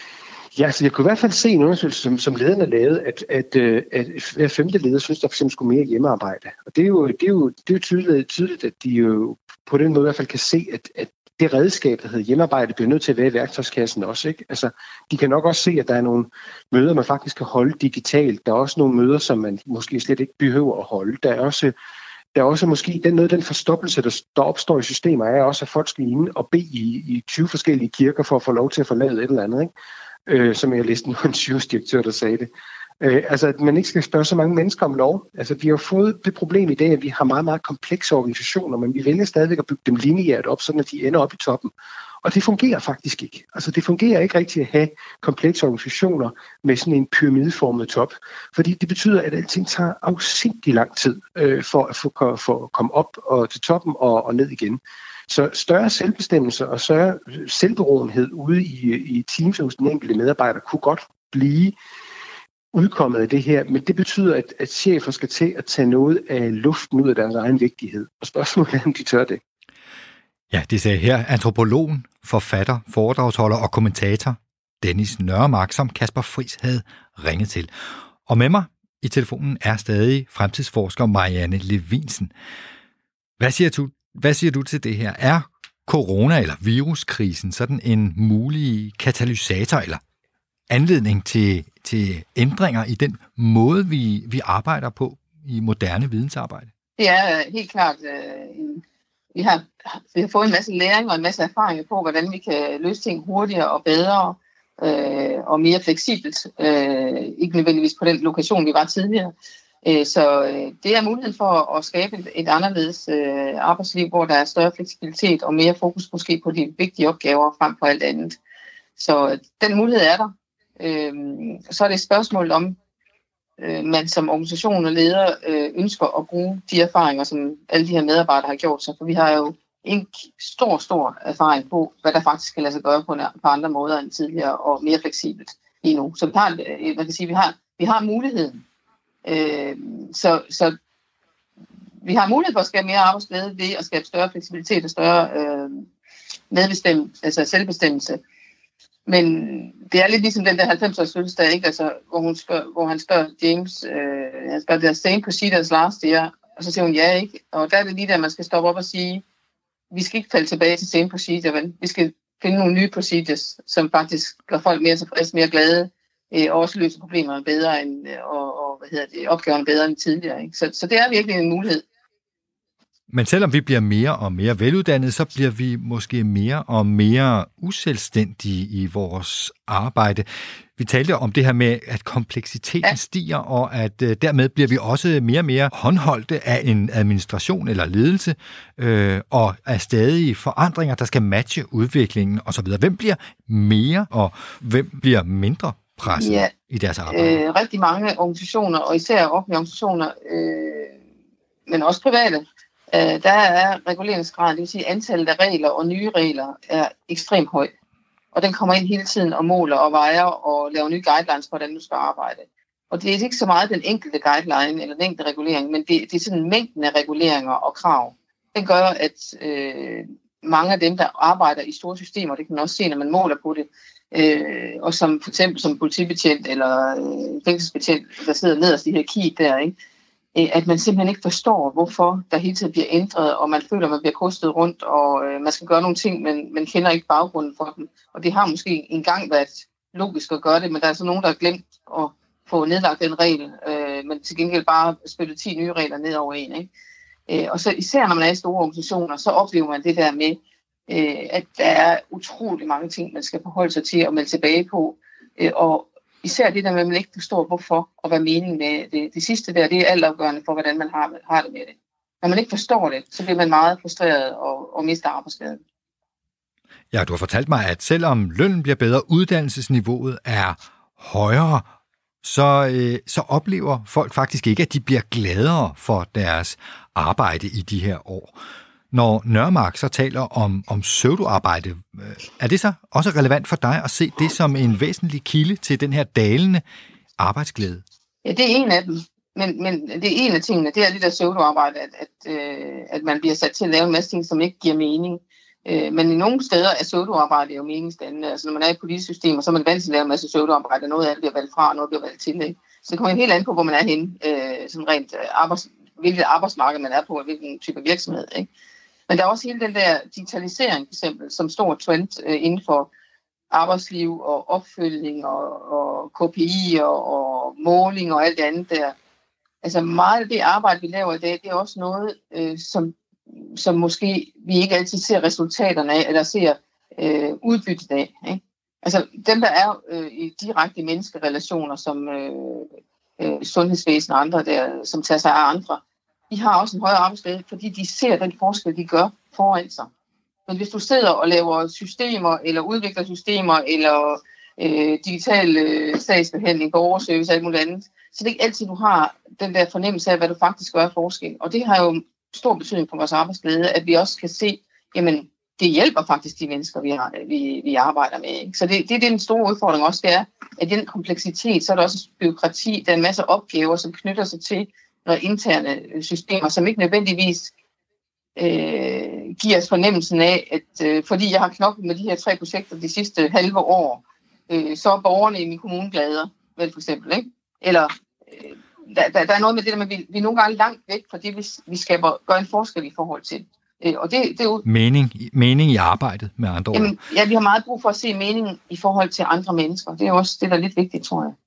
Ja, så jeg kunne i hvert fald se en undersøgelse, som, som lederne lavede, at, at, at hver femte leder synes, der for eksempel skulle mere hjemmearbejde. Og det er jo, det er jo, det er jo tydeligt, tydeligt, at de jo på den måde i hvert fald kan se, at, at det redskab, der hedder hjemmearbejde, bliver nødt til at være i værktøjskassen også. Ikke? Altså, de kan nok også se, at der er nogle møder, man faktisk kan holde digitalt. Der er også nogle møder, som man måske slet ikke behøver at holde. Der er også, der er også måske den, noget den forstoppelse, der, der opstår i systemer, er også, at folk skal ind og bede i, i tyve forskellige kirker for at få lov til at forlade et eller andet. Ikke? Øh, som jeg læste en sygehusdirektør, der sagde det. Øh, altså, at man ikke skal spørge så mange mennesker om lov. Altså, vi har fået det problem i dag, at vi har meget, meget komplekse organisationer, men vi vælger stadigvæk at bygge dem lineært op, sådan at de ender op i toppen. Og det fungerer faktisk ikke. Altså, det fungerer ikke rigtigt at have komplekse organisationer med sådan en pyramideformet top, fordi det betyder, at alting tager afsindig lang tid øh, for, at få, for at komme op og til toppen og, og ned igen. Så større selvbestemmelse og større selvberoenhed ude i, i teams hos den enkelte medarbejder kunne godt blive udkommet af det her, men det betyder, at, at chefer skal til at tage noget af luften ud af deres egen vigtighed. Og spørgsmålet er, om de tør det. Ja, det sagde her antropologen, forfatter, foredragsholder og kommentator Dennis Nørremark, som Kasper Friis havde ringet til. Og med mig i telefonen er stadig fremtidsforsker Marianne Levinsen. Hvad siger du, hvad siger du til det her? Er corona- eller viruskrisen sådan en mulig katalysator eller anledning til, til ændringer i den måde, vi, vi arbejder på i moderne vidensarbejde? Det er helt klart øh, en Vi har, vi har fået en masse læring og en masse erfaringer på, hvordan vi kan løse ting hurtigere og bedre øh, og mere fleksibelt. Øh, ikke nødvendigvis på den lokation, vi var tidligere. Øh, så øh, det er muligheden for at skabe et, et anderledes øh, arbejdsliv, hvor der er større fleksibilitet og mere fokus måske på de vigtige opgaver frem for alt andet. Så øh, den mulighed er der. Øh, så er det et spørgsmål om, man som organisation og leder øh, ønsker at bruge de erfaringer, som alle de her medarbejdere har gjort sig. For vi har jo en stor, stor erfaring på, hvad der faktisk kan lade sig gøre på, på andre måder end tidligere og mere fleksibelt lige nu. Så vi har, man kan sige, vi har, vi har muligheden. Øh, så, så vi har mulighed for at skabe mere arbejdsglæde ved at skabe større fleksibilitet og større øh, medbestemmelse, altså selvbestemmelse. Men det er lidt ligesom den der halvfems-års fødselsdag, ikke? Altså, hvor, hun spørger, hvor han spørger James, øh, han spørger, der same procedures last year, og så siger hun ja, ikke? Og der er det lige der, man skal stoppe op og sige, vi skal ikke falde tilbage til same procedure, vel? Vi skal finde nogle nye procedures, som faktisk gør folk mere tilfredse, mere glade, øh, og også løser problemerne bedre, end, og, og hvad hedder det, opgaverne bedre end tidligere, ikke? Så, så det er virkelig en mulighed. Men selvom vi bliver mere og mere veluddannede, så bliver vi måske mere og mere uselvstændige i vores arbejde. Vi talte om det her med, at kompleksiteten ja. stiger, og at øh, dermed bliver vi også mere og mere håndholdte af en administration eller ledelse, øh, og af stadige forandringer, der skal matche udviklingen osv. Hvem bliver mere, og hvem bliver mindre presset ja. i deres arbejde? Øh, rigtig mange organisationer, og især offentlige organisationer, øh, men også private, der er reguleringsgraden, det vil sige antallet af regler og nye regler, er ekstremt høj. Og den kommer ind hele tiden og måler og vejer og laver nye guidelines for, hvordan du skal arbejde. Og det er ikke så meget den enkelte guideline eller den enkelte regulering, men det, det er sådan mængden af reguleringer og krav. Den gør, at øh, mange af dem, der arbejder i store systemer, det kan man også se, når man måler på det, øh, og som for eksempel som politibetjent eller øh, fængselsbetjent, der sidder nederst i hierarkiet der, ikke? At man simpelthen ikke forstår, hvorfor der hele tiden bliver ændret, og man føler, at man bliver kostet rundt, og øh, man skal gøre nogle ting, men man kender ikke baggrunden for dem. Og det har måske engang været logisk at gøre det, men der er så nogen, der har glemt at få nedlagt den regel, øh, men til gengæld bare spillet ti nye regler ned over en. Ikke? Øh, og så især når man er i store organisationer, så oplever man det der med, øh, at der er utrolig mange ting, man skal forholde sig til og melde tilbage på, øh, og især det der med, at man ikke forstår, hvorfor og hvad meningen med det. Det sidste der, det er altafgørende for, hvordan man har, har det med det. Når man ikke forstår det, så bliver man meget frustreret og, og mister arbejdsglæden. Ja, du har fortalt mig, at selvom lønnen bliver bedre, uddannelsesniveauet er højere, så, øh, så oplever folk faktisk ikke, at de bliver gladere for deres arbejde i de her år. Når Nørremark så taler om, om pseudoarbejde, er det så også relevant for dig at se det som en væsentlig kilde til den her dalende arbejdsglæde? Ja, det er en af dem. Men, men det er en af tingene, det er det der pseudoarbejde, at, at, øh, at man bliver sat til at lave en masse ting, som ikke giver mening. Øh, men i nogle steder er pseudoarbejde jo meningsdannende. Altså når man er i politisk system, så er man vant til at lave en masse pseudoarbejde, og noget af det bliver valgt fra, og noget bliver valgt til. Ikke? Så det kommer helt an på, hvor man er henne, øh, sådan rent arbejds, hvilket arbejdsmarked man er på, og hvilken type virksomhed. Ikke? Men der er også hele den der digitalisering, for eksempel, som stor trend øh, inden for arbejdsliv og opfølgning og, og K P I og, og måling og alt det andet der. Altså meget af det arbejde, vi laver i dag, det er også noget, øh, som, som måske vi ikke altid ser resultaterne af, eller ser øh, udbyttet af. Ikke? Altså dem, der er øh, i direkte menneskerelationer, som øh, øh, sundhedsvæsen og andre, der, som tager sig af andre, de har også en højere arbejdsglæde, fordi de ser den forskel, de gør foran sig. Men hvis du sidder og laver systemer, eller udvikler systemer, eller øh, digital øh, sagsbehandling, borgerservice og alt muligt andet, så det er ikke altid, du har den der fornemmelse af, hvad du faktisk gør forskel. Og det har jo stor betydning for vores arbejdsglæde, at vi også kan se, jamen, det hjælper faktisk de mennesker, vi, har, vi, vi arbejder med. Ikke? Så det, det er den store udfordring også, det er, at i den kompleksitet, så er der også byråkrati, der er en masse opgaver, som knytter sig til nogle interne systemer, som ikke nødvendigvis øh, giver os fornemmelsen af, at øh, fordi jeg har knoklet med de her tre projekter de sidste halve år, øh, så er borgerne i min kommune glade, vel for eksempel, ikke? Eller øh, der, der, der er noget med det der med, at vi, vi er nogle gange langt væk fra det, vi, vi skaber, gør en forskel i forhold til. Øh, og det, det er jo, mening, mening i arbejdet, med andre ord. Jamen, ja, vi har meget brug for at se meningen i forhold til andre mennesker. Det er også det, der er lidt vigtigt, tror jeg.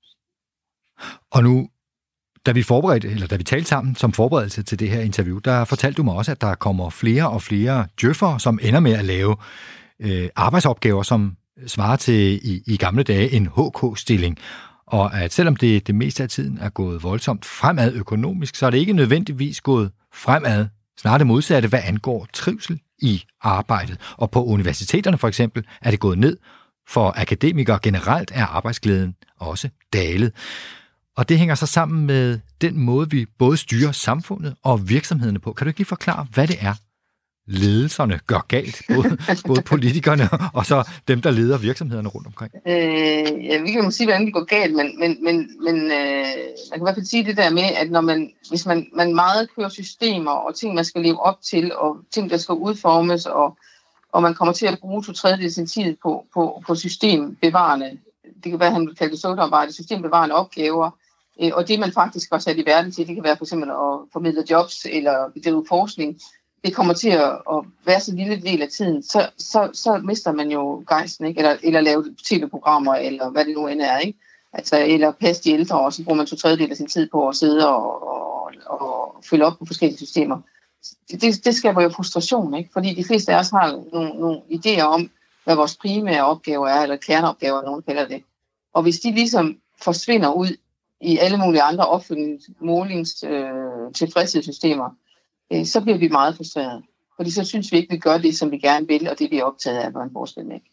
Og nu, da vi forberedte, eller da vi talte sammen som forberedelse til det her interview, der fortalte du mig også, at der kommer flere og flere djøffere, som ender med at lave øh, arbejdsopgaver, som svarer til i, i gamle dage en H K-stilling. Og at selvom det det meste af tiden er gået voldsomt fremad økonomisk, så er det ikke nødvendigvis gået fremad, snarere det modsatte, hvad angår trivsel i arbejdet. Og på universiteterne for eksempel er det gået ned. For akademikere generelt er arbejdsglæden også dalet. Og det hænger så sammen med den måde, vi både styrer samfundet og virksomhederne på. Kan du ikke lige forklare, hvad det er, ledelserne gør galt? Både, både politikerne og så dem, der leder virksomhederne rundt omkring. Øh, ja, vi kan jo sige, hvordan det går galt, men, men, men, men øh, man kan i hvert fald sige det der med, at når man, hvis man, man meget kører systemer og ting, man skal leve op til, og ting, der skal udformes, og, og man kommer til at bruge to tredjedel af sin tid på, på, på systembevarende, det kan være, at han vil kalde det sundarbejde, systembevarende opgaver, og det, man faktisk var sat i verden til, det kan være for eksempel at formidle jobs eller bedrive forskning, det kommer til at, at være så lille del af tiden, så, så, så mister man jo gejsten, ikke? Eller, eller lave tv-programmer, eller hvad det nu end er, ikke? Altså, eller passe de ældre, og så bruger man to tredjedel af sin tid på at sidde og, og, og følge op på forskellige systemer. Det, det skaber jo frustration, ikke? Fordi de fleste af os har nogle, nogle idéer om, hvad vores primære opgaver er, eller kerneopgaver, nogen kalder det. Og hvis de ligesom forsvinder ud i alle mulige andre opfølgende målings øh, tilfredshedssystemer, øh, så bliver vi meget frustreret. Fordi så synes vi ikke, vi gør det, som vi gerne vil, og det vi er optaget af, når en forskel ikke.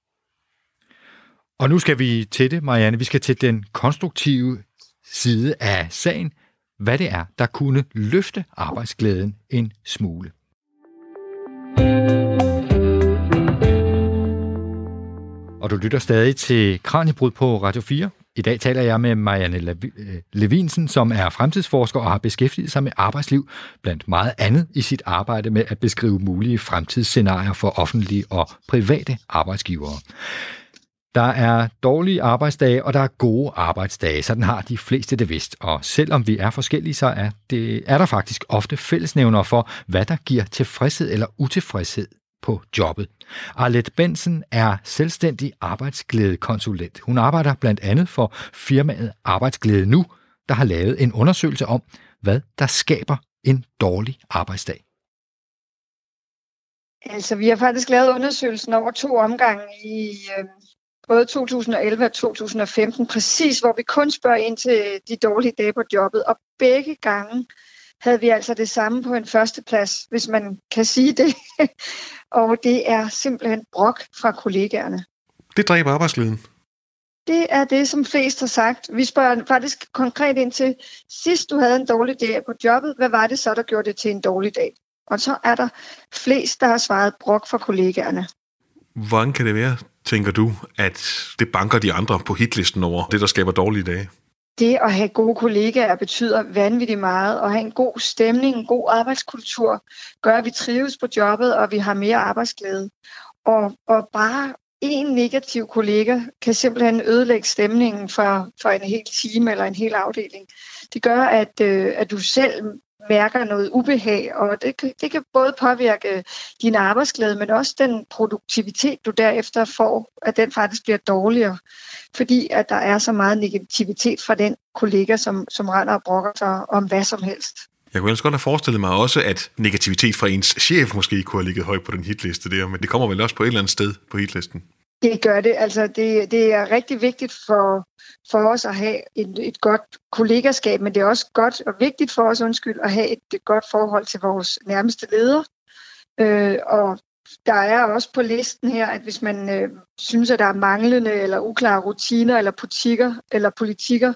Og nu skal vi til det, Marianne. Vi skal til den konstruktive side af sagen. Hvad det er, der kunne løfte arbejdsglæden en smule. Og du lytter stadig til Kraniebrud på Radio fire. I dag taler jeg med Marianne Levinsen, som er fremtidsforsker og har beskæftiget sig med arbejdsliv, blandt meget andet i sit arbejde med at beskrive mulige fremtidsscenarier for offentlige og private arbejdsgivere. Der er dårlige arbejdsdage, og der er gode arbejdsdage, sådan har de fleste det vist. Og selvom vi er forskellige, så er, det, er der faktisk ofte fællesnævner for, hvad der giver tilfredshed eller utilfredshed på jobbet. Arlette Benson er selvstændig arbejdsglædekonsulent. Hun arbejder blandt andet for firmaet Arbejdsglæde Nu, der har lavet en undersøgelse om, hvad der skaber en dårlig arbejdsdag. Altså, vi har faktisk lavet undersøgelsen over to omgange i øh, både to tusind og elleve og to tusind og femten, præcis hvor vi kun spørger ind til de dårlige dage på jobbet, og begge gange havde vi altså det samme på en førsteplads, hvis man kan sige det. Og det er simpelthen brok fra kollegaerne. Det dræber arbejdsglæden. Det er det, som flest har sagt. Vi spørger faktisk konkret ind til, sidst du havde en dårlig dag på jobbet, hvad var det så, der gjorde det til en dårlig dag? Og så er der flest, der har svaret brok fra kollegaerne. Hvordan kan det være, tænker du, at det banker de andre på hitlisten over det, der skaber dårlige dage? det at have gode kollegaer betyder vanvittigt meget, og have en god stemning, en god arbejdskultur, gør, at vi trives på jobbet, og vi har mere arbejdsglæde. Og, og bare en negativ kollega kan simpelthen ødelægge stemningen for, for en hel time eller en hel afdeling. Det gør, at, øh, at du selv mærker noget ubehag, og det kan, det kan både påvirke din arbejdsglæde, men også den produktivitet, du derefter får, at den faktisk bliver dårligere, fordi at der er så meget negativitet fra den kollega, som, som render og brokker sig om hvad som helst. Jeg kunne ellers godt have forestillet mig også, at negativitet fra ens chef måske kunne have ligget højt på den hitliste der, men det kommer vel også på et eller andet sted på hitlisten? Det gør det. Altså, det, det er rigtig vigtigt for, for os at have et, et godt kollegaskab, men det er også godt og vigtigt for os, undskyld, at have et, et godt forhold til vores nærmeste leder. Øh, og der er også på listen her, at hvis man øh, synes, at der er manglende eller uklare rutiner eller politikker, eller politikker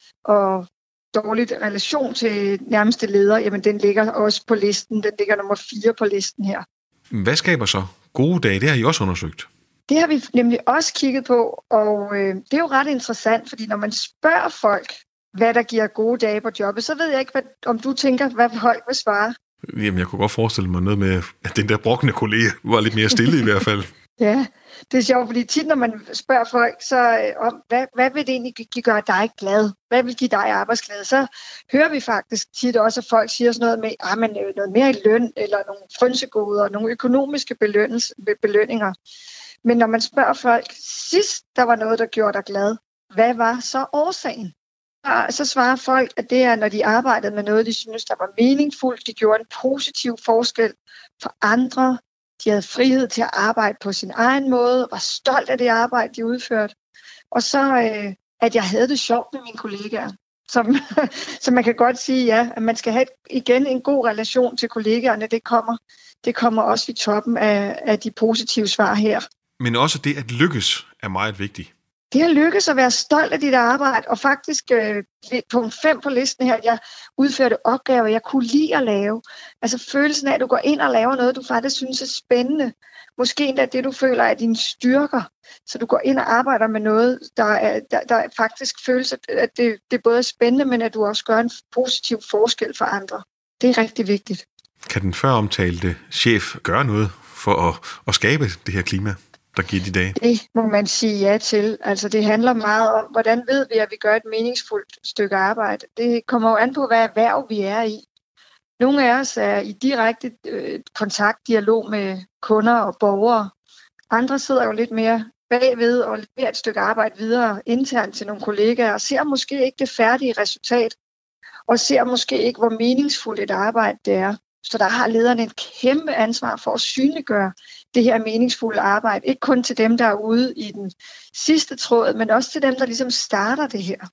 og dårligt relation til nærmeste leder, jamen den ligger også på listen. Den ligger nummer fire på listen her. Hvad skaber så gode dage? Det har I også undersøgt. Det har vi nemlig også kigget på, og øh, det er jo ret interessant, fordi når man spørger folk, hvad der giver gode dage på jobbet, så ved jeg ikke, hvad, om du tænker, hvad folk vil svare. Jamen, jeg kunne godt forestille mig noget med, at den der brokkende kollega var lidt mere stille i hvert fald. Ja, det er sjovt, fordi tit, når man spørger folk, så øh, om, hvad, hvad vil det egentlig gøre dig glad? Hvad vil give dig arbejdsglæde? Så hører vi faktisk tit også, at folk siger sådan noget med, ah, men, noget mere i løn, eller nogle frynsegoder, nogle økonomiske belønninger. Men når man spørger folk, sidst der var noget, der gjorde dig glad, hvad var så årsagen? Så svarer folk, at det er, når de arbejdede med noget, de synes, der var meningsfuldt, de gjorde en positiv forskel for andre, de havde frihed til at arbejde på sin egen måde, var stolt af det arbejde, de udførte. Og så, øh, at jeg havde det sjovt med mine kollegaer. Som, så man kan godt sige, ja, at man skal have igen en god relation til kollegaerne. Det kommer, det kommer også i toppen af, af de positive svar her. Men også det at lykkes er meget vigtigt. Det at lykkes at være stolt af dit arbejde, og faktisk øh, punkt fem på listen her, at jeg udførte opgaver, jeg kunne lide at lave. Altså følelsen af, at du går ind og laver noget, du faktisk synes er spændende. Måske endda det, du føler er dine styrker. Så du går ind og arbejder med noget, der, er, der, der faktisk føles, at det, det både er spændende, men at du også gør en positiv forskel for andre. Det er rigtig vigtigt. Kan den før omtalte chef gøre noget for at, at skabe det her klima, der giver de dage? Det må man sige ja til. Altså det handler meget om, hvordan ved vi, at vi gør et meningsfuldt stykke arbejde. Det kommer jo an på, hvad erhverv vi er i. Nogle af os er i direkte øh, kontakt, dialog med kunder og borgere. Andre sidder jo lidt mere bagved og leverer et stykke arbejde videre internt til nogle kollegaer og ser måske ikke det færdige resultat og ser måske ikke, hvor meningsfuldt et arbejde det er. Så der har lederen et kæmpe ansvar for at synliggøre det her meningsfulde arbejde. Ikke kun til dem, der er ude i den sidste tråd, men også til dem, der ligesom starter det her.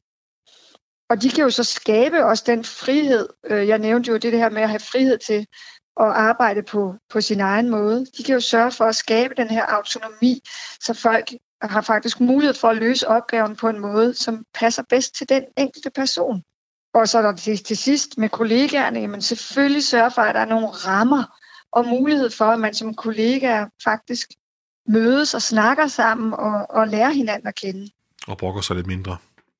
Og de kan jo så skabe også den frihed. Jeg nævnte jo det her med at have frihed til at arbejde på, på sin egen måde. De kan jo sørge for at skabe den her autonomi, så folk har faktisk mulighed for at løse opgaven på en måde, som passer bedst til den enkelte person. Og så er der til, til sidst med kollegaerne, jamen selvfølgelig sørge for, at der er nogle rammer og mulighed for, at man som kollegaer faktisk mødes og snakker sammen og, og lærer hinanden at kende. Og brokker sig lidt mindre.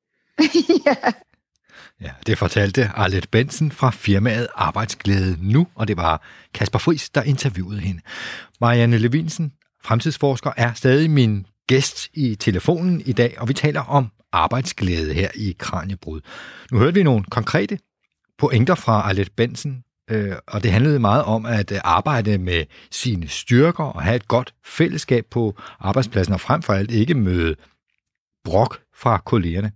Ja. Ja, det fortalte Arlette Bentzen fra firmaet Arbejdsglæde Nu, og det var Kasper Friis, der interviewede hende. Marianne Levinsen, fremtidsforsker, er stadig min gæst i telefonen i dag, og vi taler om arbejdsglæde her i Kraniebrud. Nu hørte vi nogle konkrete pointer fra Arlette Bentzen, øh, og det handlede meget om at arbejde med sine styrker og have et godt fællesskab på arbejdspladsen, og frem for alt ikke møde brok fra kollegerne.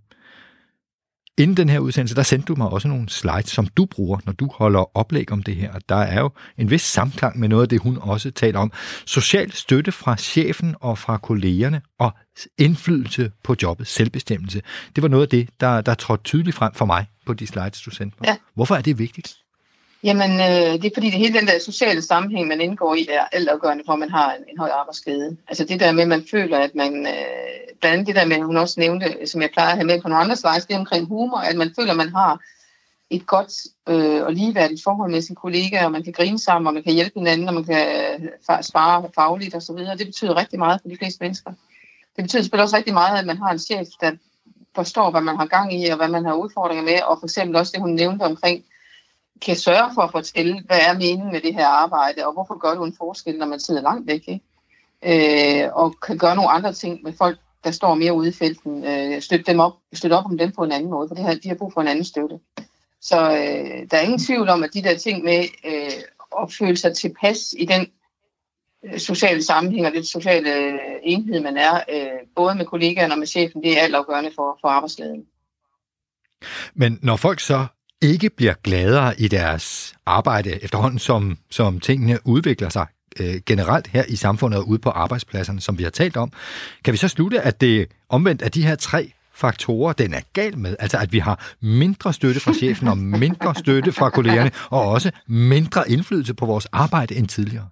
Inden den her udsendelse, der sendte du mig også nogle slides, som du bruger, når du holder oplæg om det her. Der er jo en vis samklang med noget af det, hun også taler om. Social støtte fra chefen og fra kollegerne, og indflydelse på jobbet, selvbestemmelse. Det var noget af det, der, der trådte tydeligt frem for mig på de slides, du sendte mig. Ja. Hvorfor er det vigtigt? Jamen, øh, det er fordi, det hele den der sociale sammenhæng, man indgår i, er altafgørende for, at man har en, en høj arbejdsglæde. Altså det der med, at man føler, at man, øh, blandt andet det der med, hun også nævnte, som jeg plejer at have med på nogle andre slides, det er omkring humor, at man føler, at man har et godt øh, og ligeværdigt forhold med sine kollegaer, og man kan grine sammen, og man kan hjælpe hinanden, og man kan spare fagligt osv. Det betyder rigtig meget for de fleste mennesker. Det betyder selvfølgelig også rigtig meget, at man har en chef, der forstår, hvad man har gang i, og hvad man har udfordringer med, og for eksempel også det, hun nævnte omkring, kan sørge for at fortælle, hvad er meningen med det her arbejde, og hvorfor gør du en forskel, når man sidder langt væk, ikke? Øh, og kan gøre nogle andre ting med folk, der står mere ude i felten, øh, støtte dem op, støtte op om dem på en anden måde, for det her, de har brug for en anden støtte. Så øh, der er ingen tvivl om, at de der ting med øh, at føle sig tilpas i den øh, sociale sammenhæng og det sociale øh, enhed, man er, øh, både med kollegaerne og med chefen, det er altafgørende for, for arbejdsglæden. Men når folk så ikke bliver gladere i deres arbejde efterhånden, som, som tingene udvikler sig øh, generelt her i samfundet og ude på arbejdspladserne, som vi har talt om, kan vi så slutte, at det omvendt af de her tre faktorer, den er gal med, altså at vi har mindre støtte fra chefen og mindre støtte fra kollegerne, og også mindre indflydelse på vores arbejde end tidligere?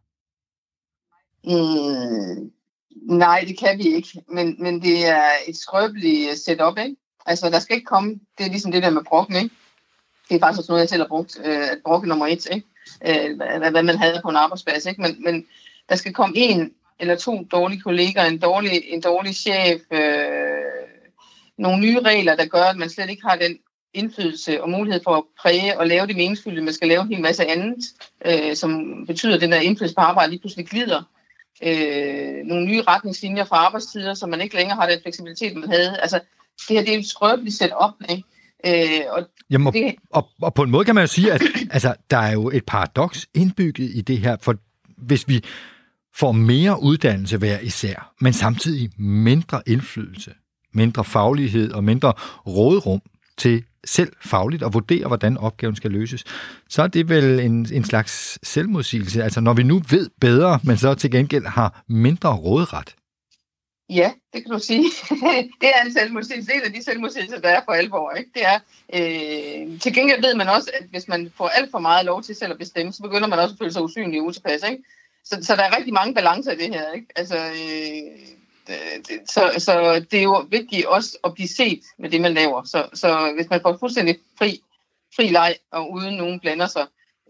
Mm, nej, det kan vi ikke, men, men det er et skrøbeligt setup, ikke? Altså, der skal ikke komme, det er ligesom det der med brokken, ikke? Det er faktisk også noget, jeg selv har brugt, øh, brokke nummer et, ikke? Øh, hvad, hvad man havde på en arbejdsplads, ikke? Men, men der skal komme en eller to dårlige kolleger, en dårlig, en dårlig chef, øh, nogle nye regler, der gør, at man slet ikke har den indflydelse og mulighed for at præge og lave det meningsfulde. Man skal lave en hel masse andet, øh, som betyder, at den der indflydelse på arbejde lige pludselig glider. Øh, nogle nye retningslinjer fra arbejdstider, så man ikke længere har den fleksibilitet, man havde. Altså, det her det er et skrøbeligt set op, ikke? Øh, og, Jamen, og, det... og, og på en måde kan man jo sige, at altså, der er jo et paradoks indbygget i det her, for hvis vi får mere uddannelse hver især, men samtidig mindre indflydelse, mindre faglighed og mindre råderum til selv fagligt at vurdere, hvordan opgaven skal løses, så er det vel en, en slags selvmodsigelse. Altså når vi nu ved bedre, men så til gengæld har mindre råderet. Ja, det kan du sige. Det er en selvmodsigelse. Det er de selvmodsigelser, der er for alvor, ikke? Det er, øh, til gengæld ved man også, at hvis man får alt for meget lov til selv at bestemme, så begynder man også at føle sig usynlig og utilpas, ikke? Så, så der er rigtig mange balancer i det her, ikke? Altså, øh, det, det, så, så det er jo vigtigt også at blive set med det, man laver. Så, så hvis man får fuldstændig fri, fri leg, og uden nogen blander sig,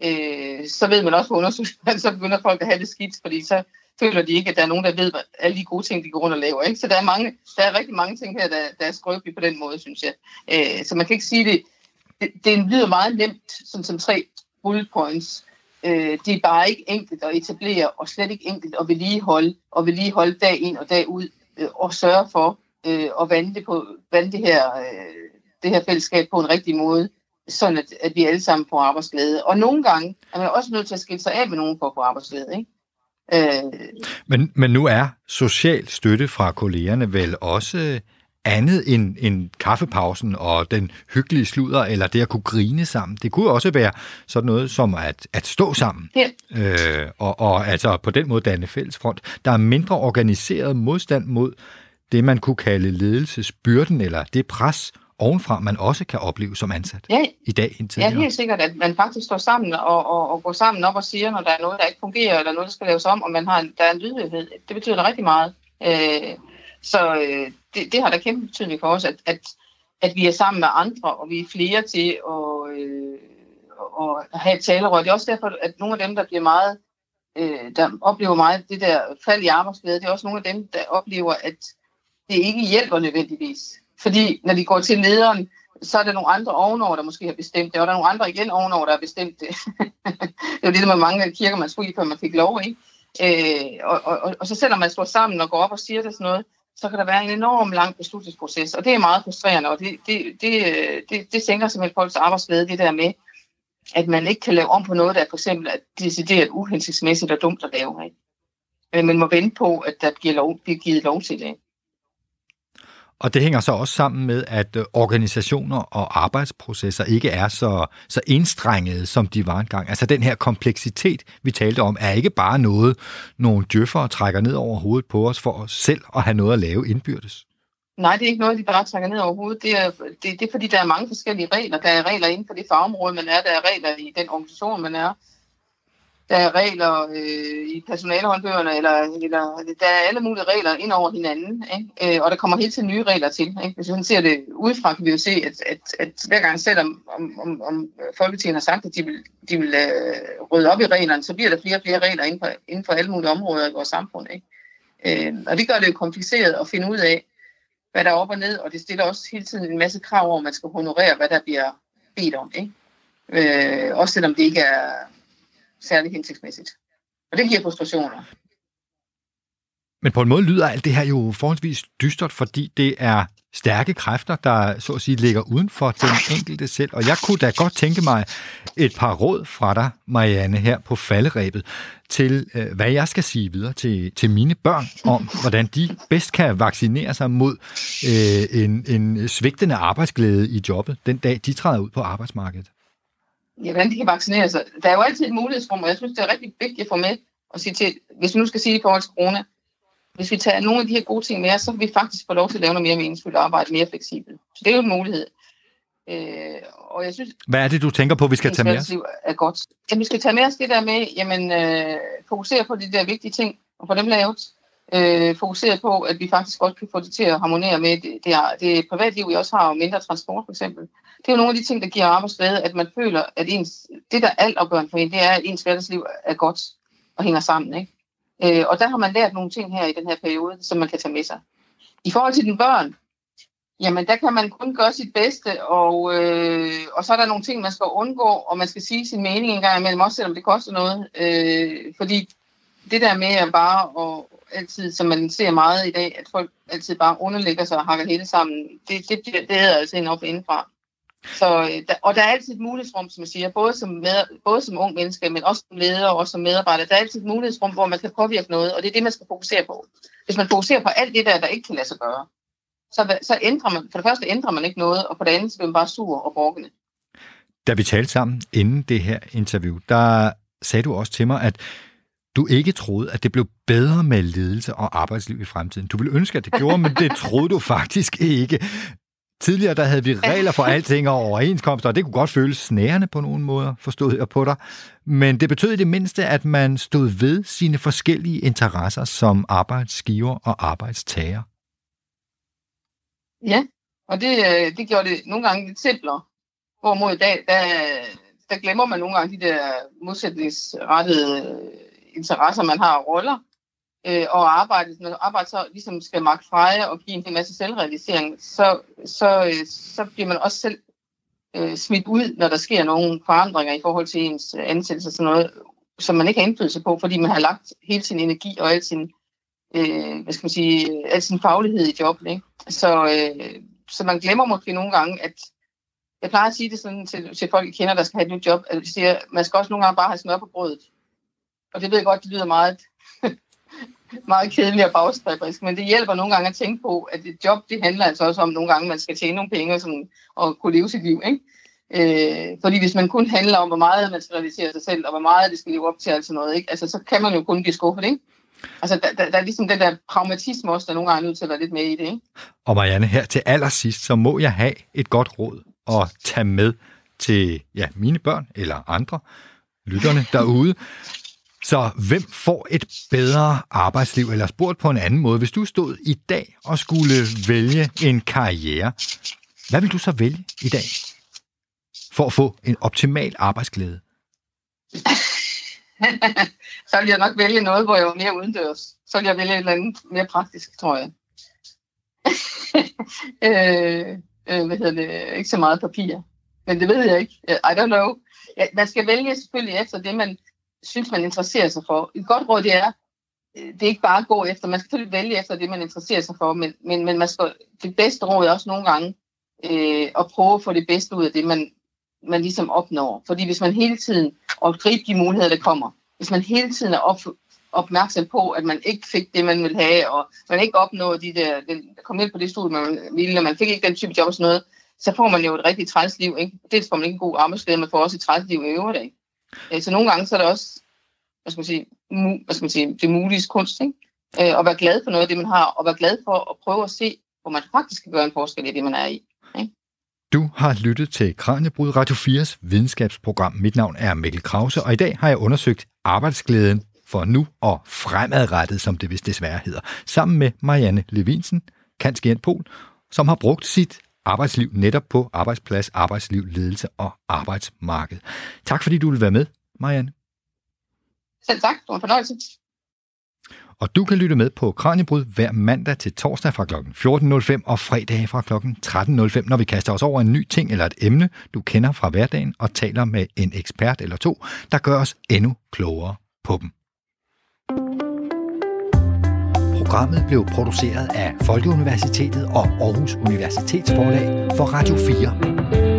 øh, så ved man også på undersøgelsen, så begynder folk at have det skidt, fordi så føler de ikke, at der er nogen, der ved, hvad alle de gode ting, de går rundt og laver. Ikke? Så der er, mange, der er rigtig mange ting her, der, der er skrøbelige på den måde, synes jeg. Øh, så man kan ikke sige det. Det, det lyder meget nemt, som, som tre bullet points. Øh, det er bare ikke enkelt at etablere, og slet ikke enkelt at vedligeholde, og vedligeholde dag ind og dag ud, øh, og sørge for øh, at vande, det, på, vande det, her, øh, det her fællesskab på en rigtig måde, sådan at, at vi alle sammen får arbejdsglæde. Og nogle gange er man også nødt til at skille sig af med nogen for at få arbejdsglæde, ikke? Øh... Men, men nu er social støtte fra kollegerne vel også andet end, end kaffepausen og den hyggelige sludder, eller det at kunne grine sammen. Det kunne også være sådan noget som at, at stå sammen, ja. øh, og, og altså på den måde danne fællesfront. Der er mindre organiseret modstand mod det, man kunne kalde ledelsesbyrden, eller det pres ovenfra, man også kan opleve som ansat ja. i dag indtil. Ja, helt sikkert, at man faktisk står sammen og, og, og går sammen op og siger, når der er noget, der ikke fungerer, eller noget, der skal laves om, og man har en, der er en lydlighed. Det betyder da rigtig meget. Øh, så øh, det, det har da kæmpe betydning for os, at, at, at vi er sammen med andre, og vi er flere til at, øh, at have et talerør. Det er også derfor, at nogle af dem, der bliver meget, øh, der oplever meget det der fald i arbejdsglæde, det er også nogle af dem, der oplever, at det ikke hjælper nødvendigvis. Fordi når de går til lederen, så er der nogle andre ovenover, der måske har bestemt det, og der er nogle andre igen ovenover, der har bestemt det. Det er jo det, der med mange kirker, man skulle i, før man fik lov, ikke? Øh, og, og, og så selvom man står sammen og går op og siger det sådan noget, så kan der være en enorm lang beslutningsproces, og det er meget frustrerende, og det, det, det, det, det sænker simpelthen folks arbejdsglæde, det der med, at man ikke kan lave om på noget, der for eksempel er decideret uhensigtsmæssigt og dumt at lave, ikke? Men man må vente på, at der bliver, lov, bliver givet lov til det. Og det hænger så også sammen med, at organisationer og arbejdsprocesser ikke er så, så enstrengede, som de var engang. Altså den her kompleksitet, vi talte om, er ikke bare noget, nogle djøffere trækker ned over hovedet på os for os selv at have noget at lave indbyrdes. Nej, det er ikke noget, de bare trækker ned over hovedet. Det er, det, det er fordi, der er mange forskellige regler. Der er regler inden for det fagområde, man er. Der er regler i den organisation, man er. Der er regler øh, i personalehåndbøgerne, eller, eller der er alle mulige regler ind over hinanden, ikke? Øh, og der kommer hele tiden nye regler til. Ikke? Hvis man ser det udefra, kan vi jo se, at, at, at hver gang selvom om, om, om Folketinget har sagt, at de vil, de vil øh, rydde op i reglerne, så bliver der flere og flere regler inden for, inden for alle mulige områder i vores samfund. Ikke? Øh, og det gør det jo kompliceret at finde ud af, hvad der er op og ned, og det stiller også hele tiden en masse krav over, at man skal honorere, hvad der bliver bedt om, ikke? Øh, også selvom det ikke er særlig hensigtsmæssigt. Og det giver frustrationer. Men på en måde lyder alt det her jo forholdsvis dystert, fordi det er stærke kræfter, der så at sige ligger uden for den enkelte selv. Og jeg kunne da godt tænke mig et par råd fra dig, Marianne, her på falderebet, til hvad jeg skal sige videre til, til mine børn om, hvordan de bedst kan vaccinere sig mod øh, en, en svigtende arbejdsglæde i jobbet, den dag de træder ud på arbejdsmarkedet. Ja, hvordan de kan vaccinere sig. Der er jo altid et mulighedsrum, og jeg synes, det er rigtig vigtigt at få med at sige til, hvis vi nu skal sige i forhold til corona, hvis vi tager nogle af de her gode ting med, så kan vi faktisk få lov til at lave noget mere meningsfuldt arbejde, mere fleksibelt. Så det er jo en mulighed. Øh, og jeg synes, hvad er det, du tænker på, vi skal tage med os? Er godt. Jamen, vi skal tage med os det der med, jamen, øh, fokusere på de der vigtige ting, og få dem lavet. Øh, fokusere på, at vi faktisk godt kan få det til at harmonere med det, det, det privatliv, vi også har, og mindre transport for eksempel. Det er jo nogle af de ting, der giver arbejdsglæde, at man føler, at ens, det der er altafgørende for en, det er, at ens hverdagsliv er godt og hænger sammen, ikke? Øh, og der har man lært nogle ting her i den her periode, som man kan tage med sig. I forhold til den børn, jamen der kan man kun gøre sit bedste, og, øh, og så er der nogle ting, man skal undgå, og man skal sige sin mening en gang imellem, også selvom det koster noget. Øh, fordi det der med at bare, og altid, som man ser meget i dag, at folk altid bare underlægger sig og hakker hele sammen, det, det, det, det er altså en op indefra. Så, og der er altid et mulighedsrum, som jeg siger, både som, med, både som ung menneske, men også som leder og også som medarbejder. Der er altid et mulighedsrum, hvor man kan påvirke noget, og det er det, man skal fokusere på. Hvis man fokuserer på alt det der, der ikke kan lade sig gøre, så, så ændrer man, for det første ændrer man ikke noget, og for det andet så bliver man bare sur og borgende. Da vi talte sammen inden det her interview, der sagde du også til mig, at du ikke troede, at det blev bedre med ledelse og arbejdsliv i fremtiden. Du ville ønske, at det gjorde, men det troede du faktisk ikke. Tidligere der havde vi regler for alting og overenskomster, og det kunne godt føles snærende på nogle måder, forstod jeg på dig. Men det betød i det mindste, at man stod ved sine forskellige interesser som arbejdsgiver og arbejdstager. Ja, og det, det gjorde det nogle gange lidt simplere. Hvorimod i dag, der, der glemmer man nogle gange de der modsætningsrettede interesser, man har og roller. Og arbejde, når arbejde så ligesom skal magte freje og give en masse selvrealisering, så, så, så bliver man også selv øh, smidt ud, når der sker nogle forandringer i forhold til ens ansættelse og sådan noget, som man ikke har indflydelse på, fordi man har lagt hele sin energi og al sin, øh, hvad skal man sige, al sin faglighed i jobbet, ikke? Så, øh, så man glemmer måske nogle gange, at jeg plejer at sige det sådan til, til folk, jeg kender, der skal have et nyt job, at jeg siger, man skal også nogle gange bare have smør på brødet. Og det ved jeg godt, det lyder meget meget kedelig og bagstræberisk, men det hjælper nogle gange at tænke på, at et job, det handler altså også om nogle gange, man skal tjene nogle penge sådan, og kunne leve sit liv, ikke? Øh, fordi hvis man kun handler om, hvor meget man skal realisere sig selv, og hvor meget det skal leve op til, altså noget, ikke? Altså, så kan man jo kun blive skuffet, ikke? Altså, der, der, der er ligesom den der pragmatisme også, der nogle gange er nødt til at være lidt med i det, ikke? Og Marianne, her til allersidst, så må jeg have et godt råd at tage med til ja, mine børn eller andre lytterne derude. Så hvem får et bedre arbejdsliv, eller spurgt på en anden måde? Hvis du stod i dag og skulle vælge en karriere, hvad vil du så vælge i dag for at få en optimal arbejdsglæde? Så vil jeg nok vælge noget, hvor jeg var mere udendørs. Så vil jeg vælge et eller andet mere praktisk, tror jeg. øh, øh, hvad hedder det? Ikke så meget papir. Men det ved jeg ikke. I don't know. Ja, man skal vælge selvfølgelig efter det, man synes, man interesserer sig for. Et godt råd, det er, det er ikke bare at gå efter, man skal selvfølgelig vælge efter det, man interesserer sig for, men, men, men man skal, det bedste råd er også nogle gange øh, at prøve at få det bedste ud af det, man, man ligesom opnår. Fordi hvis man hele tiden, og gribe de muligheder, der kommer, hvis man hele tiden er op, opmærksom på, at man ikke fik det, man ville have, og man ikke opnåede de der, den, kom ind på det studie, man ville, og man fik ikke den type job og sådan noget, så får man jo et rigtig træls liv, ikke? Dels får man ikke en god arbejdsglæde, man får også et træls liv i øvrigt, ikke? Så nogle gange så er det også, hvad skal man sige, mu- hvad skal man sige det mulige kunst, ikke? Øh, at være glad for noget af det, man har, og være glad for at prøve at se, hvor man faktisk kan gøre en forskel i det, man er i. Ikke? Du har lyttet til Kraniebrud, Radio fires videnskabsprogram. Mit navn er Mikkel Krause, og i dag har jeg undersøgt arbejdsglæden for nu og fremadrettet, som det vist desværre hedder, sammen med Marianne Levinsen, kanskient Pol, som har brugt sit arbejdsliv netop på arbejdsplads, arbejdsliv, ledelse og arbejdsmarked. Tak fordi du vil være med, Marianne. Selv tak, det var en fornøjelse. Og du kan lytte med på Kraniebrud hver mandag til torsdag fra klokken fjorten nul fem og fredag fra klokken tretten nul fem, når vi kaster os over en ny ting eller et emne, du kender fra hverdagen, og taler med en ekspert eller to, der gør os endnu klogere på dem. Programmet blev produceret af Folkeuniversitetet og Aarhus Universitetsforlag for Radio fire.